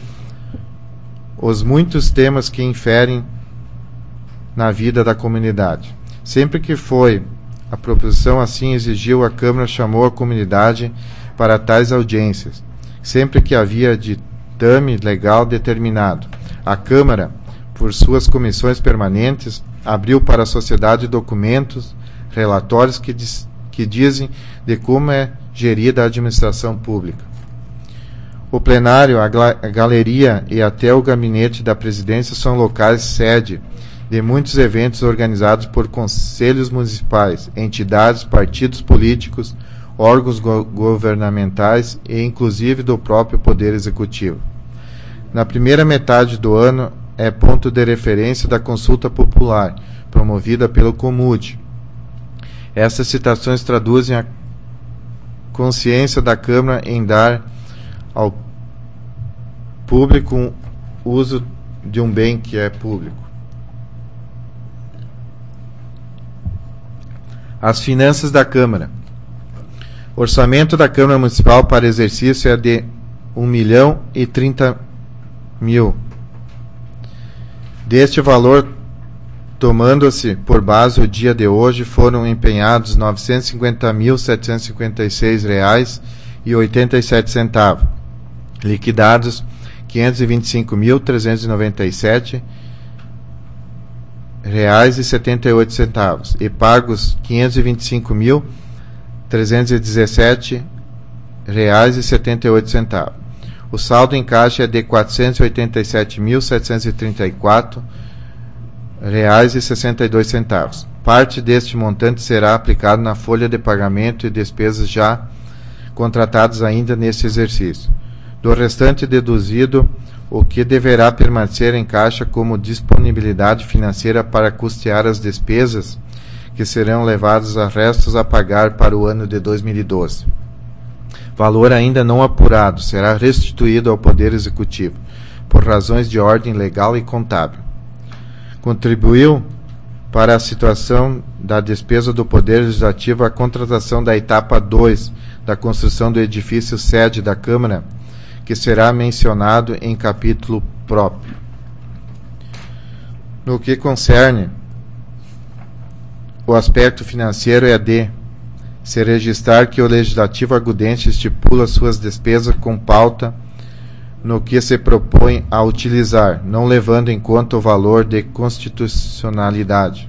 os muitos temas que inferem na vida da comunidade. Sempre que foi a proposição assim exigiu, a Câmara chamou a comunidade para tais audiências, sempre que havia ditame legal determinado. A Câmara, por suas comissões permanentes, abriu para a sociedade documentos, relatórios que, diz, que dizem de como é gerida a administração pública. O plenário, a, a galeria e até o gabinete da presidência são locais sede de muitos eventos organizados por conselhos municipais, entidades, partidos políticos, órgãos go governamentais e inclusive do próprio Poder Executivo. Na primeira metade do ano é ponto de referência da consulta popular, promovida pelo Comude. Essas citações traduzem a consciência da Câmara em dar ao público um uso de um bem que é público. As finanças da Câmara. O orçamento da Câmara Municipal para exercício é de um milhão e trinta mil. Deste valor, tomando-se por base o dia de hoje, foram empenhados novecentos e cinquenta mil, setecentos e cinquenta e seis reais e oitenta e sete centavos, liquidados quinhentos e vinte e cinco mil, trezentos e noventa e sete reais e setenta e oito centavos e pagos quinhentos e vinte e cinco mil, trezentos e dezessete reais e setenta e oito centavos. O saldo em caixa é de quatrocentos e oitenta e sete mil, setecentos e trinta e quatro reais e sessenta e dois centavos. Parte deste montante será aplicado na folha de pagamento e despesas já contratadas ainda neste exercício. Do restante deduzido o que deverá permanecer em caixa como disponibilidade financeira para custear as despesas que serão levadas a restos a pagar para o ano de dois mil e doze. Valor ainda não apurado será restituído ao Poder Executivo, por razões de ordem legal e contábil. Contribuiu para a situação da despesa do Poder Legislativo a contratação da etapa dois da construção do edifício sede da Câmara, que será mencionado em capítulo próprio. No que concerne o aspecto financeiro, é de se registrar que o Legislativo Agudense estipula suas despesas com pauta no que se propõe a utilizar, não levando em conta o valor de constitucionalidade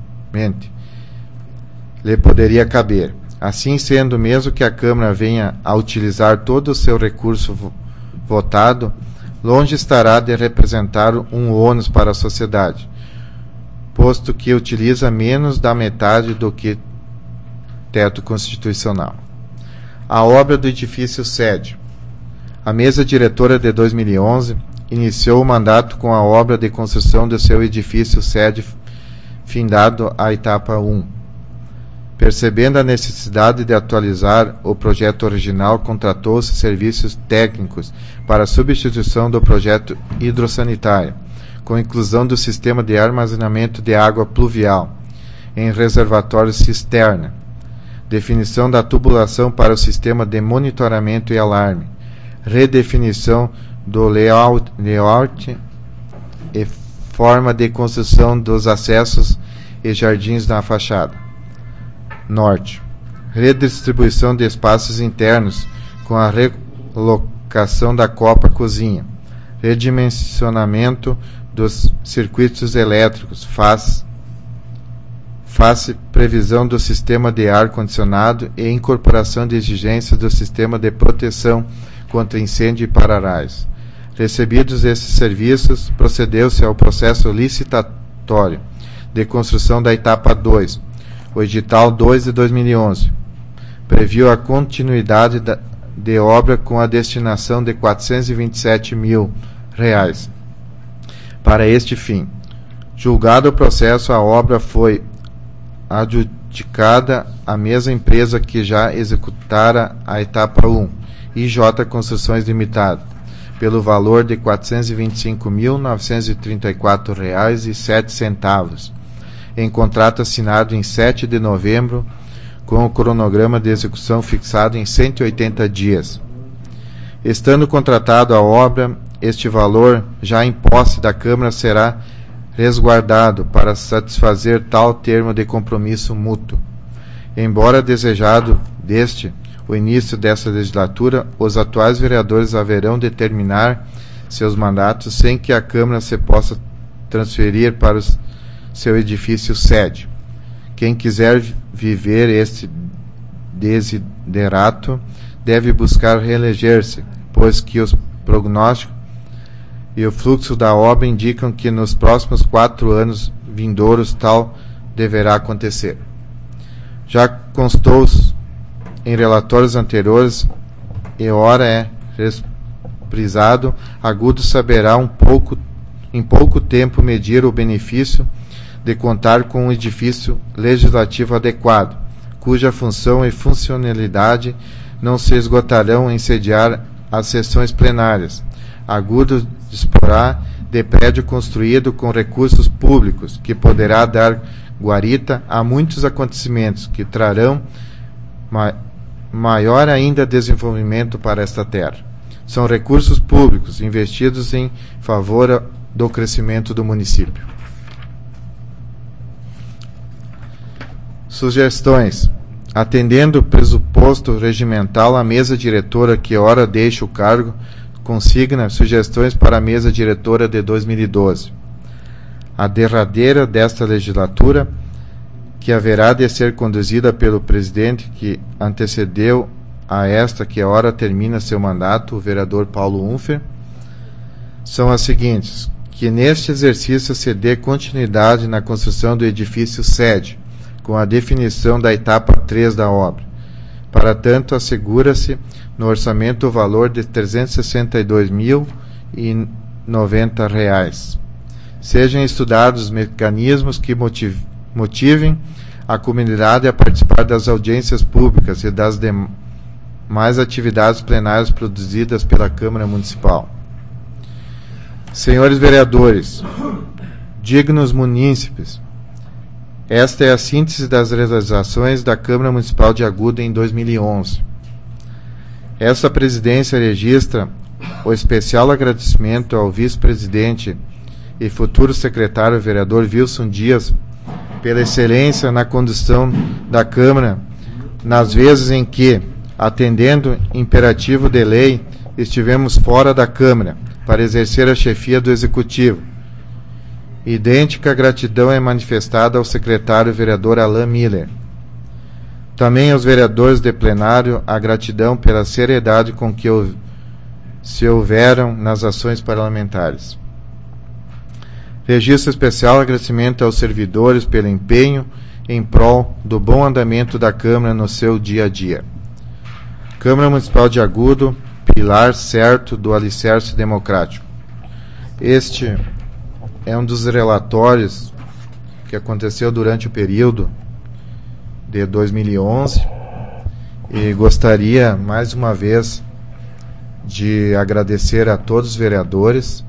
lhe poderia caber. Assim sendo, mesmo que a Câmara venha a utilizar todo o seu recurso vo votado, longe estará de representar um ônus para a sociedade, posto que utiliza menos da metade do que teto constitucional. A obra do edifício sede. A mesa diretora de dois mil e onze iniciou o mandato com a obra de construção do seu edifício sede, findado a etapa um. Percebendo a necessidade de atualizar o projeto original, contratou-se serviços técnicos para a substituição do projeto hidrossanitário, com inclusão do sistema de armazenamento de água pluvial em reservatório cisterna, definição da tubulação para o sistema de monitoramento e alarme, redefinição do layout, layout e forma de construção dos acessos e jardins na fachada norte, redistribuição de espaços internos com a relocação da copa cozinha, redimensionamento dos circuitos elétricos, faz, face previsão do sistema de ar-condicionado e incorporação de exigências do sistema de proteção contra incêndio e para-raios. Recebidos esses serviços, procedeu-se ao processo licitatório de construção da etapa dois, o edital dois de dois mil e onze. Previu a continuidade da, de obra com a destinação de quatrocentos e vinte e sete mil reais. Para este fim, julgado o processo, a obra foi adjudicada à mesma empresa que já executara a etapa um, I J Construções Limitada, pelo valor de quatrocentos e vinte e cinco mil, novecentos e trinta e quatro reais e sete centavos, em contrato assinado em sete de novembro, com o cronograma de execução fixado em cento e oitenta dias. Estando contratado a obra, este valor, já em posse da Câmara, será resguardado para satisfazer tal termo de compromisso mútuo. Embora desejado deste o início dessa legislatura, os atuais vereadores haverão de terminar seus mandatos sem que a Câmara se possa transferir para o seu edifício sede. Quem quiser viver este desiderato deve buscar reeleger-se, pois que os prognósticos e o fluxo da obra indicam que nos próximos quatro anos vindouros tal deverá acontecer. Já constou em relatórios anteriores, e ora é reprisado, Agudo saberá um pouco, em pouco tempo medir o benefício de contar com um edifício legislativo adequado, cuja função e funcionalidade não se esgotarão em sediar as sessões plenárias. Agudo disporá de prédio construído com recursos públicos, que poderá dar guarita a muitos acontecimentos que trarão ma- maior ainda desenvolvimento para esta terra. São recursos públicos investidos em favor do crescimento do município. Sugestões. Atendendo o pressuposto regimental, a mesa diretora que ora deixa o cargo consigna sugestões para a mesa diretora de dois mil e doze. A derradeira desta legislatura, que haverá de ser conduzida pelo presidente que antecedeu a esta que ora termina seu mandato, o vereador Paulo Unfer, são as seguintes: que neste exercício se dê continuidade na construção do edifício sede, com a definição da etapa três da obra. Para tanto, assegura-se no orçamento o valor de trezentos e sessenta e dois mil e noventa reais. Sejam estudados mecanismos que motiv- motivem a comunidade a participar das audiências públicas e das demais atividades plenárias produzidas pela Câmara Municipal. Senhores vereadores, dignos munícipes, esta é a síntese das realizações da Câmara Municipal de Agudo em dois mil e onze. Essa presidência registra o especial agradecimento ao vice-presidente e futuro secretário vereador Wilson Dias pela excelência na condução da Câmara nas vezes em que, atendendo imperativo de lei, estivemos fora da Câmara para exercer a chefia do Executivo. Idêntica gratidão é manifestada ao secretário vereador Alain Miller. Também aos vereadores de plenário a gratidão pela seriedade com que se houveram nas ações parlamentares. Registro especial agradecimento aos servidores pelo empenho em prol do bom andamento da Câmara no seu dia a dia. Câmara Municipal de Agudo, pilar certo do alicerce democrático. Este é um dos relatórios que aconteceu durante o período de dois mil e onze e gostaria mais uma vez de agradecer a todos os vereadores,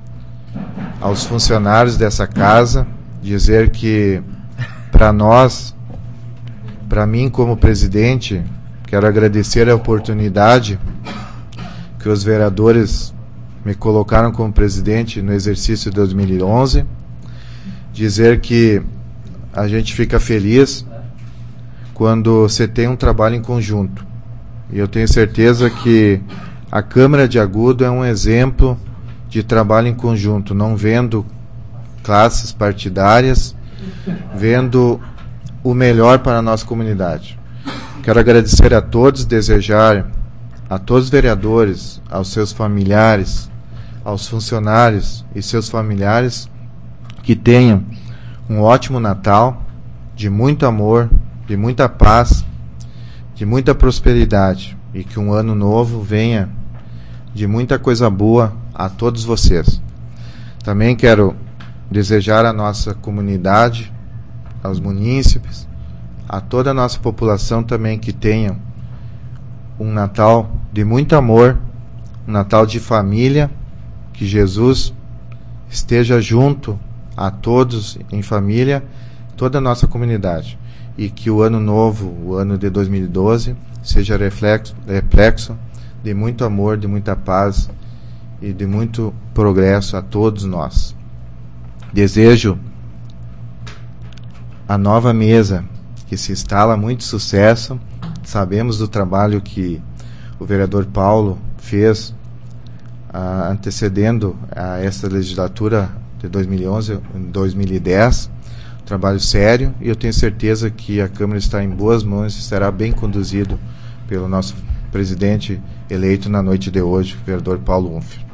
aos funcionários dessa casa, dizer que para nós, para mim como presidente, quero agradecer a oportunidade que os vereadores me colocaram como presidente no exercício de dois mil e onze, dizer que a gente fica feliz quando você tem um trabalho em conjunto. E eu tenho certeza que a Câmara de Agudo é um exemplo de trabalho em conjunto, não vendo classes partidárias, vendo o melhor para a nossa comunidade. Quero agradecer a todos, desejar a todos os vereadores, aos seus familiares, aos funcionários e seus familiares que tenham um ótimo Natal, de muito amor, de muita paz, de muita prosperidade, e que um ano novo venha de muita coisa boa a todos vocês. Também quero desejar à nossa comunidade, aos munícipes, a toda a nossa população também que tenham um Natal de muito amor, um Natal de família, que Jesus esteja junto a todos em família, toda a nossa comunidade, e que o ano novo, o ano de dois mil e doze, seja reflexo, reflexo de muito amor, de muita paz e de muito progresso a todos nós. Desejo a nova mesa que que se instala, muito sucesso. Sabemos do trabalho que o vereador Paulo fez ah, antecedendo a esta legislatura de dois mil e onze, dois mil e dez, um trabalho sério, e eu tenho certeza que a Câmara está em boas mãos e será bem conduzido pelo nosso presidente eleito na noite de hoje, o vereador Paulo Unfer.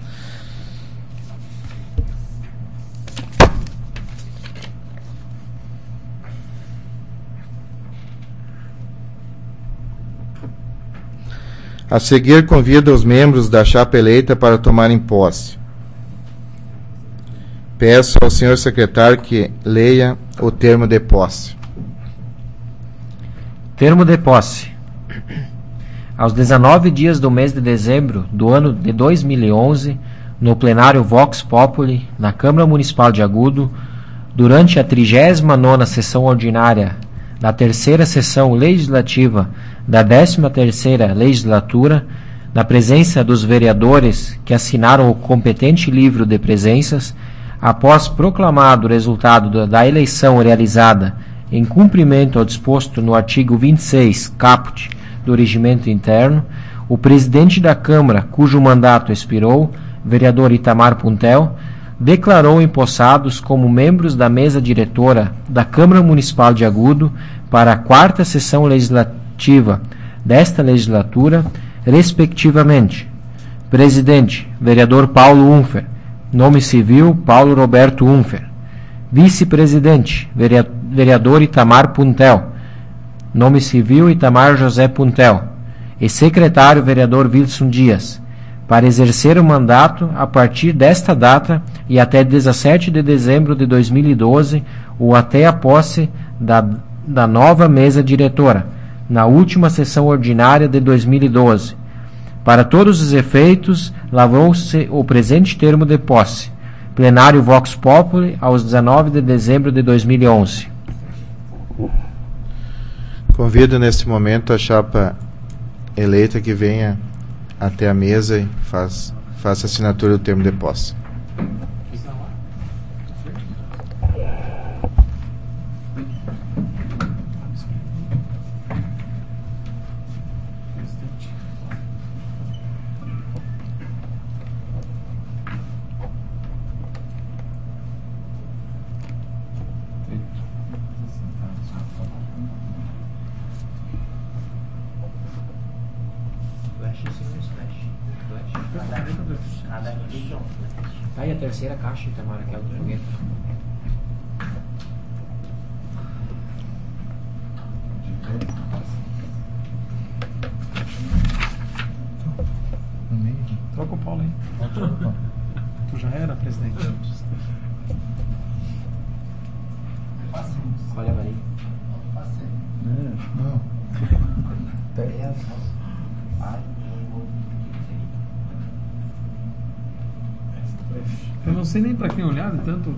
A seguir, convido os membros da chapa eleita para tomarem posse. Peço ao senhor secretário que leia o termo de posse. Termo de posse. Aos dezenove dias do mês de dezembro do ano de dois mil e onze, no plenário Vox Populi, na Câmara Municipal de Agudo, durante a trigésima nona sessão ordinária da terceira sessão legislativa da décima terceira legislatura, na presença dos vereadores que assinaram o competente livro de presenças, após proclamado o resultado da eleição realizada em cumprimento ao disposto no artigo vinte e seis, caput, do Regimento Interno, o presidente da Câmara, cujo mandato expirou, vereador Itamar Puntel, declarou empossados como membros da mesa diretora da Câmara Municipal de Agudo para a quarta sessão legislativa desta legislatura, respectivamente: presidente, vereador Paulo Unfer; nome civil, Paulo Roberto Unfer; vice-presidente, vereador Itamar Puntel; nome civil, Itamar José Puntel; e secretário, vereador Wilson Dias, para exercer o mandato a partir desta data e até dezessete de dezembro de dois mil e doze, ou até a posse da, da nova mesa diretora, na última sessão ordinária de dois mil e doze. Para todos os efeitos, lavrou-se o presente termo de posse. Plenário Vox Populi, aos dezenove de dezembro de dois mil e onze. Convido neste momento a chapa eleita que venha até a mesa e faz, faça a assinatura do termo de posse. Tá aí a terceira caixa, Itamar, aquela do foguete. Troca o Paulo aí. Tu já era presidente. Olha a varinha. Não. Eu não sei nem pra quem olhar de tanto.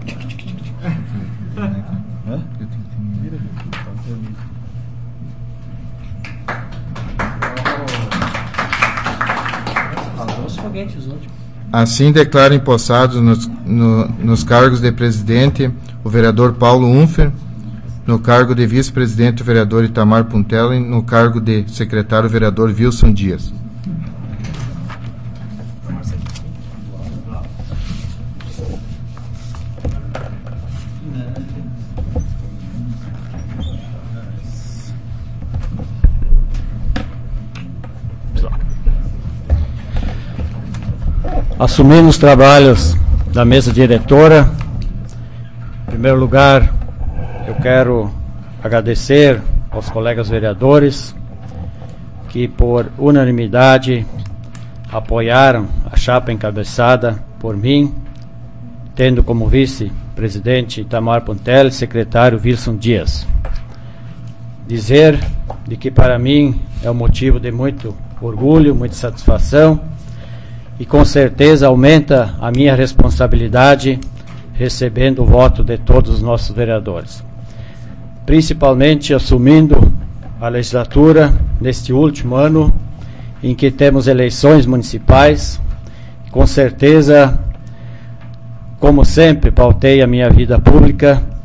Os foguetes, os últimos. Assim declaro empossados nos, no, nos cargos de presidente o vereador Paulo Unfer, no cargo de vice-presidente o vereador Itamar Puntel e no cargo de secretário o vereador Wilson Dias. Assumindo os trabalhos da mesa diretora, em primeiro lugar, eu quero agradecer aos colegas vereadores que, por unanimidade, apoiaram a chapa encabeçada por mim, tendo como vice-presidente Itamar Puntel e secretário Wilson Dias. Dizer de que, para mim, é um motivo de muito orgulho, muita satisfação, e com certeza aumenta a minha responsabilidade recebendo o voto de todos os nossos vereadores. Principalmente assumindo a legislatura neste último ano em que temos eleições municipais. Com certeza, como sempre, pautei a minha vida pública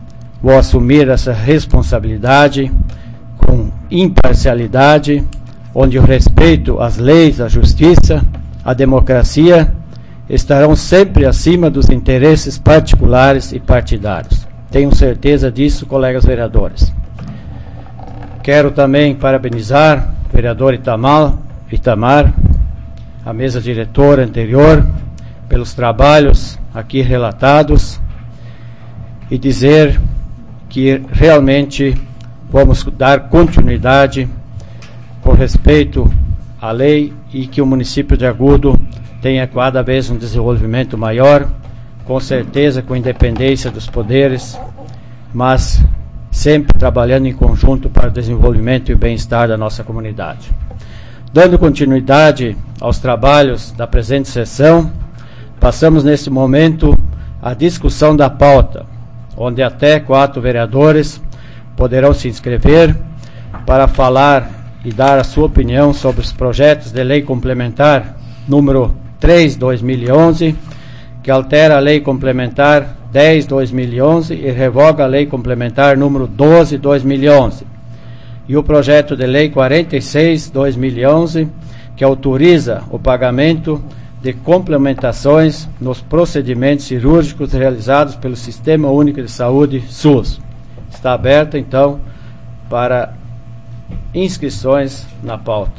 vou assumir essa responsabilidade com imparcialidade, onde o respeito às leis, à justiça, à democracia estarão sempre acima dos interesses particulares e partidários. Tenho certeza disso, colegas vereadores. Quero também parabenizar o vereador Itamar, Itamar, a mesa diretora anterior, pelos trabalhos aqui relatados e dizer que realmente vamos dar continuidade com respeito à lei e que o município de Agudo tenha cada vez um desenvolvimento maior, com certeza com independência dos poderes, mas sempre trabalhando em conjunto para o desenvolvimento e o bem-estar da nossa comunidade. Dando continuidade aos trabalhos da presente sessão, passamos neste momento à discussão da pauta, onde até quatro vereadores poderão se inscrever para falar e dar a sua opinião sobre os projetos de lei complementar número três de dois mil e onze, que altera a lei complementar dez de dois mil e onze e revoga a lei complementar número doze de dois mil e onze, e o projeto de lei quarenta e seis de dois mil e onze, que autoriza o pagamento de complementações nos procedimentos cirúrgicos realizados pelo Sistema Único de Saúde, SUS. Está aberta, então, para inscrições na pauta.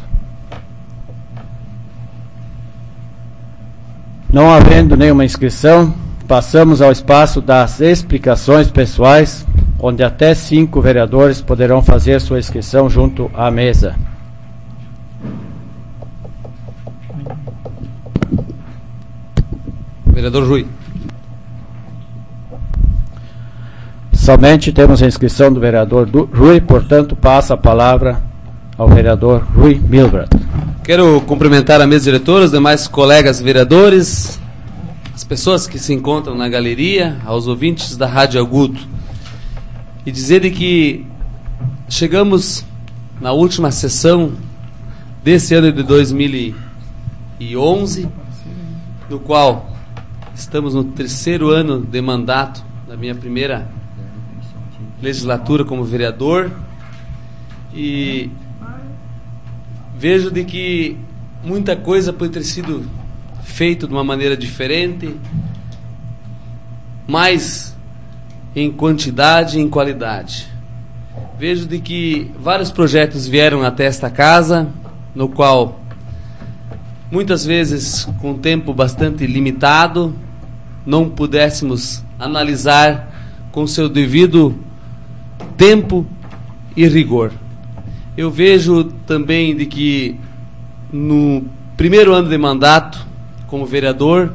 Não havendo nenhuma inscrição, passamos ao espaço das explicações pessoais, onde até cinco vereadores poderão fazer sua inscrição junto à mesa. Vereador Rui. Somente temos a inscrição do vereador Rui, portanto, passa a palavra ao vereador Rui Milbrat. Quero cumprimentar a mesa diretora, os demais colegas vereadores, as pessoas que se encontram na galeria, aos ouvintes da Rádio Agudo, e dizer de que chegamos na última sessão desse ano de dois mil e onze, no qual estamos no terceiro ano de mandato da minha primeira legislatura como vereador, e vejo de que muita coisa pode ter sido feita de uma maneira diferente, mais em quantidade e em qualidade. Vejo de que vários projetos vieram até esta casa, no qual muitas vezes com tempo bastante limitado não pudéssemos analisar com seu devido tempo e rigor. Eu vejo também de que no primeiro ano de mandato como vereador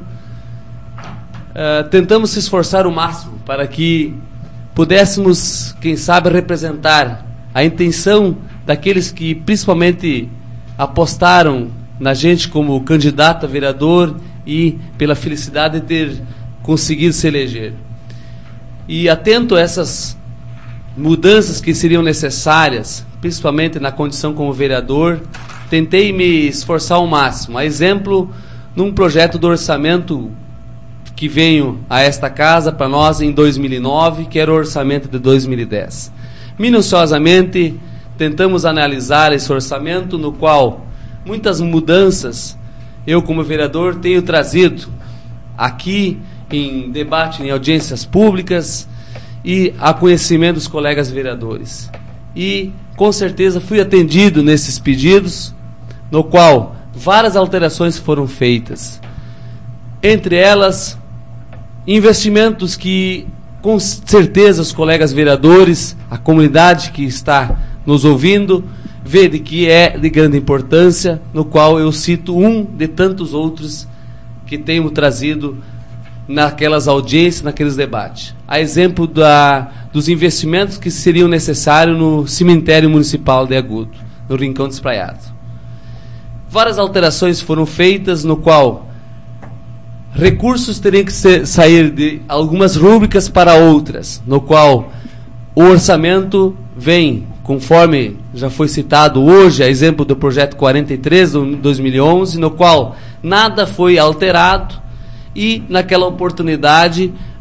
uh, tentamos se esforçar o máximo para que pudéssemos, quem sabe, representar a intenção daqueles que principalmente apostaram na gente como candidato a vereador e pela felicidade de ter conseguido se eleger. E atento a essas mudanças que seriam necessárias, principalmente na condição como vereador, tentei me esforçar ao máximo. A exemplo, num projeto do orçamento que veio a esta casa para nós em dois mil e nove, que era o orçamento de dois mil e dez. Minuciosamente, tentamos analisar esse orçamento, no qual muitas mudanças eu, como vereador, tenho trazido aqui em debate, em audiências públicas e a conhecimento dos colegas vereadores. E, com certeza, fui atendido nesses pedidos, no qual várias alterações foram feitas. Entre elas, investimentos que, com certeza, os colegas vereadores, a comunidade que está nos ouvindo, vê de que é de grande importância, no qual eu cito um de tantos outros que tenho trazido naquelas audiências, naqueles debates. A exemplo da, dos investimentos que seriam necessários no cemitério municipal de Agudo, no Rincão Despraiado. Várias alterações foram feitas, no qual recursos teriam que ser, sair de algumas rúbricas para outras, no qual o orçamento vem, conforme já foi citado hoje, a exemplo do projeto quarenta e três de dois mil e onze, no qual nada foi alterado, e naquela oportunidade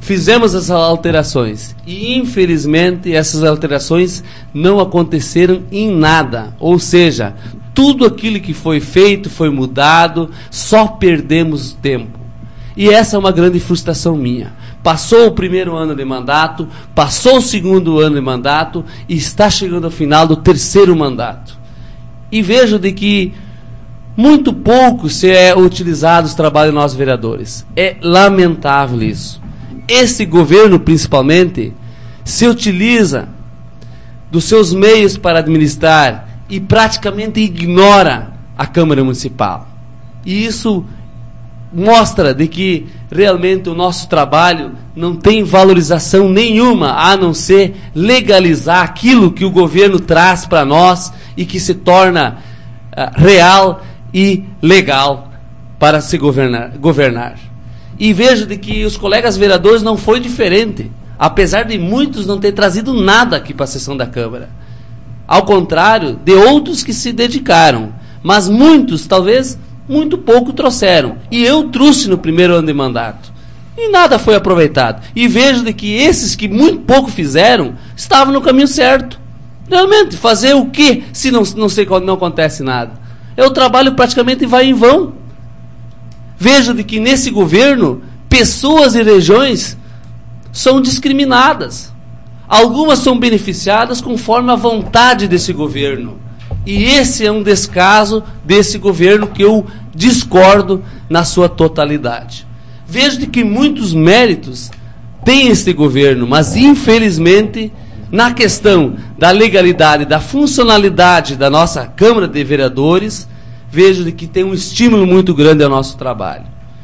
fizemos essas alterações e, infelizmente, essas alterações não aconteceram em nada. Ou seja, tudo aquilo que foi feito foi mudado, só perdemos tempo. E essa é uma grande frustração minha. Passou o primeiro ano de mandato, passou o segundo ano de mandato e está chegando ao final do terceiro mandato. E vejo de que muito pouco se é utilizado os trabalhos de nós vereadores. É lamentável isso. Esse governo, principalmente, se utiliza dos seus meios para administrar e praticamente ignora a Câmara Municipal. E isso mostra de que realmente o nosso trabalho não tem valorização nenhuma, a não ser legalizar aquilo que o governo traz para nós e que se torna uh, real e legal para se governar. governar. E vejo de que os colegas vereadores não foi diferente, apesar de muitos não ter trazido nada aqui para a sessão da Câmara. Ao contrário de outros que se dedicaram, mas muitos, talvez, muito pouco trouxeram. E eu trouxe no primeiro ano de mandato. E nada foi aproveitado. E vejo de que esses que muito pouco fizeram, estavam no caminho certo. Realmente, fazer o quê se não, não, sei, não acontece nada? É o trabalho praticamente vai em vão. Vejo de que nesse governo, pessoas e regiões são discriminadas. Algumas são beneficiadas conforme a vontade desse governo. E esse é um descaso desse governo que eu discordo na sua totalidade. Vejo de que muitos méritos tem esse governo, mas infelizmente, na questão da legalidade, da funcionalidade da nossa Câmara de Vereadores, vejo de que tem um estímulo muito grande ao nosso trabalho.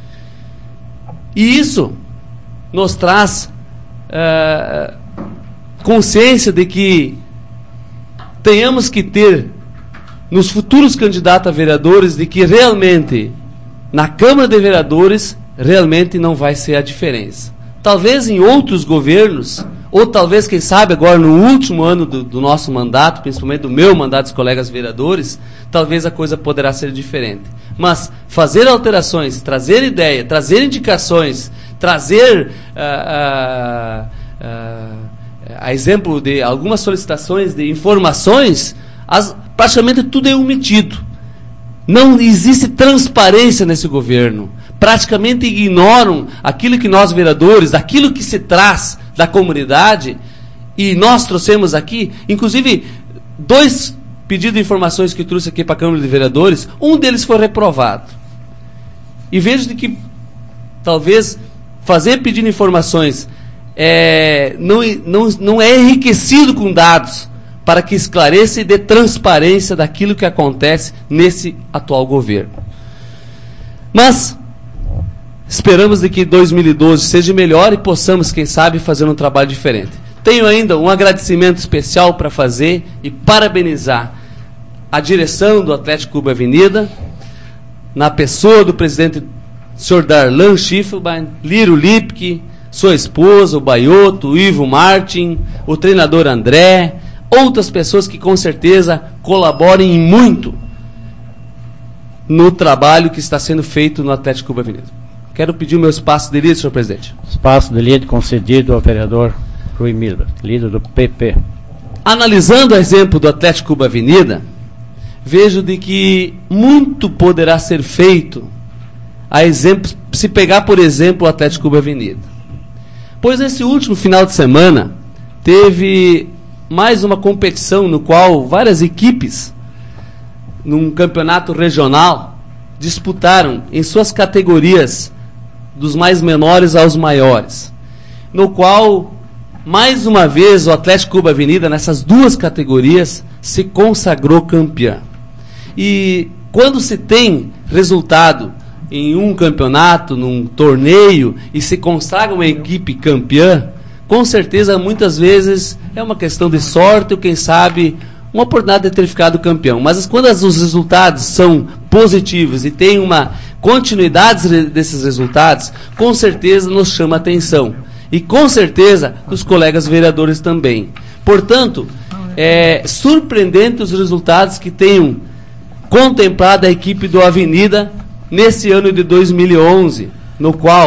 E isso nos traz uh, consciência de que tenhamos que ter, nos futuros candidatos a vereadores, de que realmente, na Câmara de Vereadores, realmente não vai ser a diferença. Talvez em outros governos, ou talvez, quem sabe, agora no último ano do, do nosso mandato, principalmente do meu mandato dos colegas vereadores, talvez a coisa poderá ser diferente. Mas fazer alterações, trazer ideia, trazer indicações, trazer, uh, uh, uh, a exemplo de algumas solicitações de informações, as, praticamente tudo é omitido. Não existe transparência nesse governo. Praticamente ignoram aquilo que nós vereadores, aquilo que se traz da comunidade, e nós trouxemos aqui, inclusive, dois pedidos de informações que eu trouxe aqui para a Câmara de Vereadores, um deles foi reprovado. E vejo de que, talvez, fazer pedido informações é, não, não, não é enriquecido com dados para que esclareça e dê transparência daquilo que acontece nesse atual governo. Mas esperamos de que dois mil e doze seja melhor e possamos, quem sabe, fazer um trabalho diferente. Tenho ainda um agradecimento especial para fazer e parabenizar a direção do Atlético Clube Avenida, na pessoa do presidente senhor Darlan Schiffelbein, Liro Lipke, sua esposa, o Baioto, o Ivo Martin, o treinador André, outras pessoas que com certeza colaborem muito no trabalho que está sendo feito no Atlético Clube Avenida. Quero pedir o meu espaço de líder, senhor presidente. Espaço de líder concedido ao vereador Rui Miller, líder do P P. Analisando o exemplo do Atlético Clube Avenida, vejo de que muito poderá ser feito a exemplo, se pegar, por exemplo, o Atlético Clube Avenida. Pois nesse último final de semana, teve mais uma competição no qual várias equipes, num campeonato regional, disputaram em suas categorias, dos mais menores aos maiores, no qual, mais uma vez, o Atlético Clube Avenida, nessas duas categorias, se consagrou campeão. E quando se tem resultado em um campeonato, num torneio, e se consagra uma equipe campeã, com certeza, muitas vezes, é uma questão de sorte, ou quem sabe, uma oportunidade de ter ficado campeão. Mas quando os resultados são positivos e tem uma continuidade desses resultados, com certeza nos chama a atenção. E com certeza os colegas vereadores também. Portanto, é surpreendente os resultados que tenham contemplado a equipe do Avenida nesse ano de dois mil e onze, no qual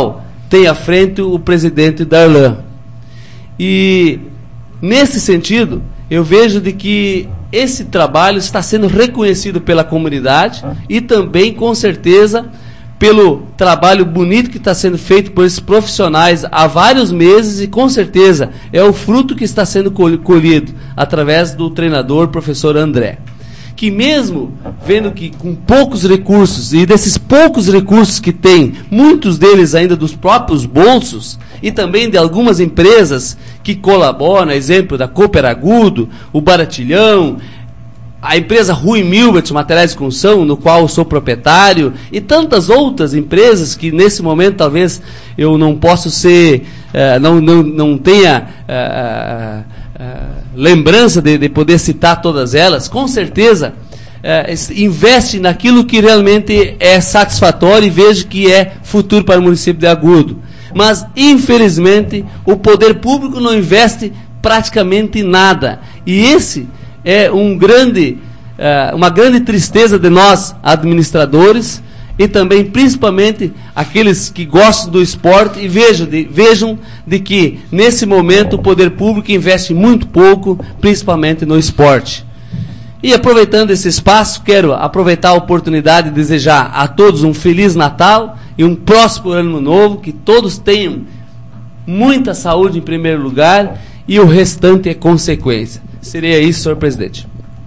tem à frente o presidente Darlan. E, nesse sentido, eu vejo de que esse trabalho está sendo reconhecido pela comunidade e também, com certeza, pelo trabalho bonito que está sendo feito por esses profissionais há vários meses, e com certeza é o fruto que está sendo colhido através do treinador, professor André, que mesmo vendo que com poucos recursos, e desses poucos recursos que tem, muitos deles ainda dos próprios bolsos, e também de algumas empresas que colaboram, exemplo da Cooper Agudo, o Baratilhão, a empresa Rui Milbert Materiais de Construção, no qual eu sou proprietário, e tantas outras empresas que nesse momento talvez eu não possa ser, uh, não, não, não tenha uh, uh, lembrança de, de poder citar todas elas, com certeza uh, investe naquilo que realmente é satisfatório e vejo que é futuro para o município de Agudo. Mas, infelizmente, o poder público não investe praticamente nada. E esse é um grande, uh, uma grande tristeza de nós, administradores, e também, principalmente, aqueles que gostam do esporte, e vejam de, vejam de que, nesse momento, o poder público investe muito pouco, principalmente no esporte. E, aproveitando esse espaço, quero aproveitar a oportunidade de desejar a todos um Feliz Natal e um próspero Ano Novo, que todos tenham muita saúde em primeiro lugar, e o restante é consequência. Seria isso, senhor presidente.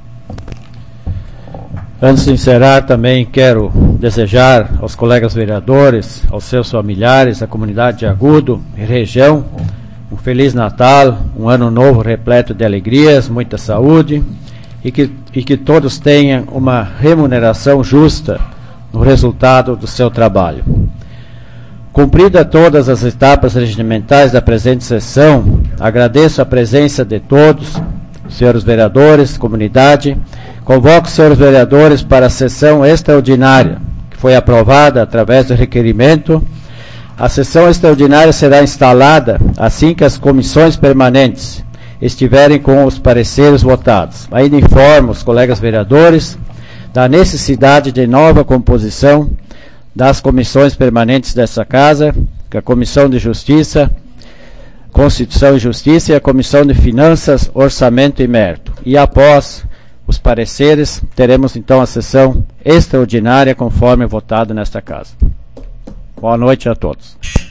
Antes de encerrar, também quero desejar aos colegas vereadores, aos seus familiares, à comunidade de Agudo e região, um Feliz Natal, um Ano Novo repleto de alegrias, muita saúde, e que, e que todos tenham uma remuneração justa no resultado do seu trabalho. Cumprida todas as etapas regimentais da presente sessão, agradeço a presença de todos, senhores vereadores, comunidade. Convoco os senhores vereadores para a sessão extraordinária, que foi aprovada através do requerimento. A sessão extraordinária será instalada assim que as comissões permanentes estiverem com os pareceres votados. Ainda informo os colegas vereadores da necessidade de nova composição das comissões permanentes dessa casa, que é a Comissão de Justiça, Constituição e Justiça, e a Comissão de Finanças, Orçamento e Mérito. E após os pareceres, teremos então a sessão extraordinária conforme votado nesta casa. Boa noite a todos.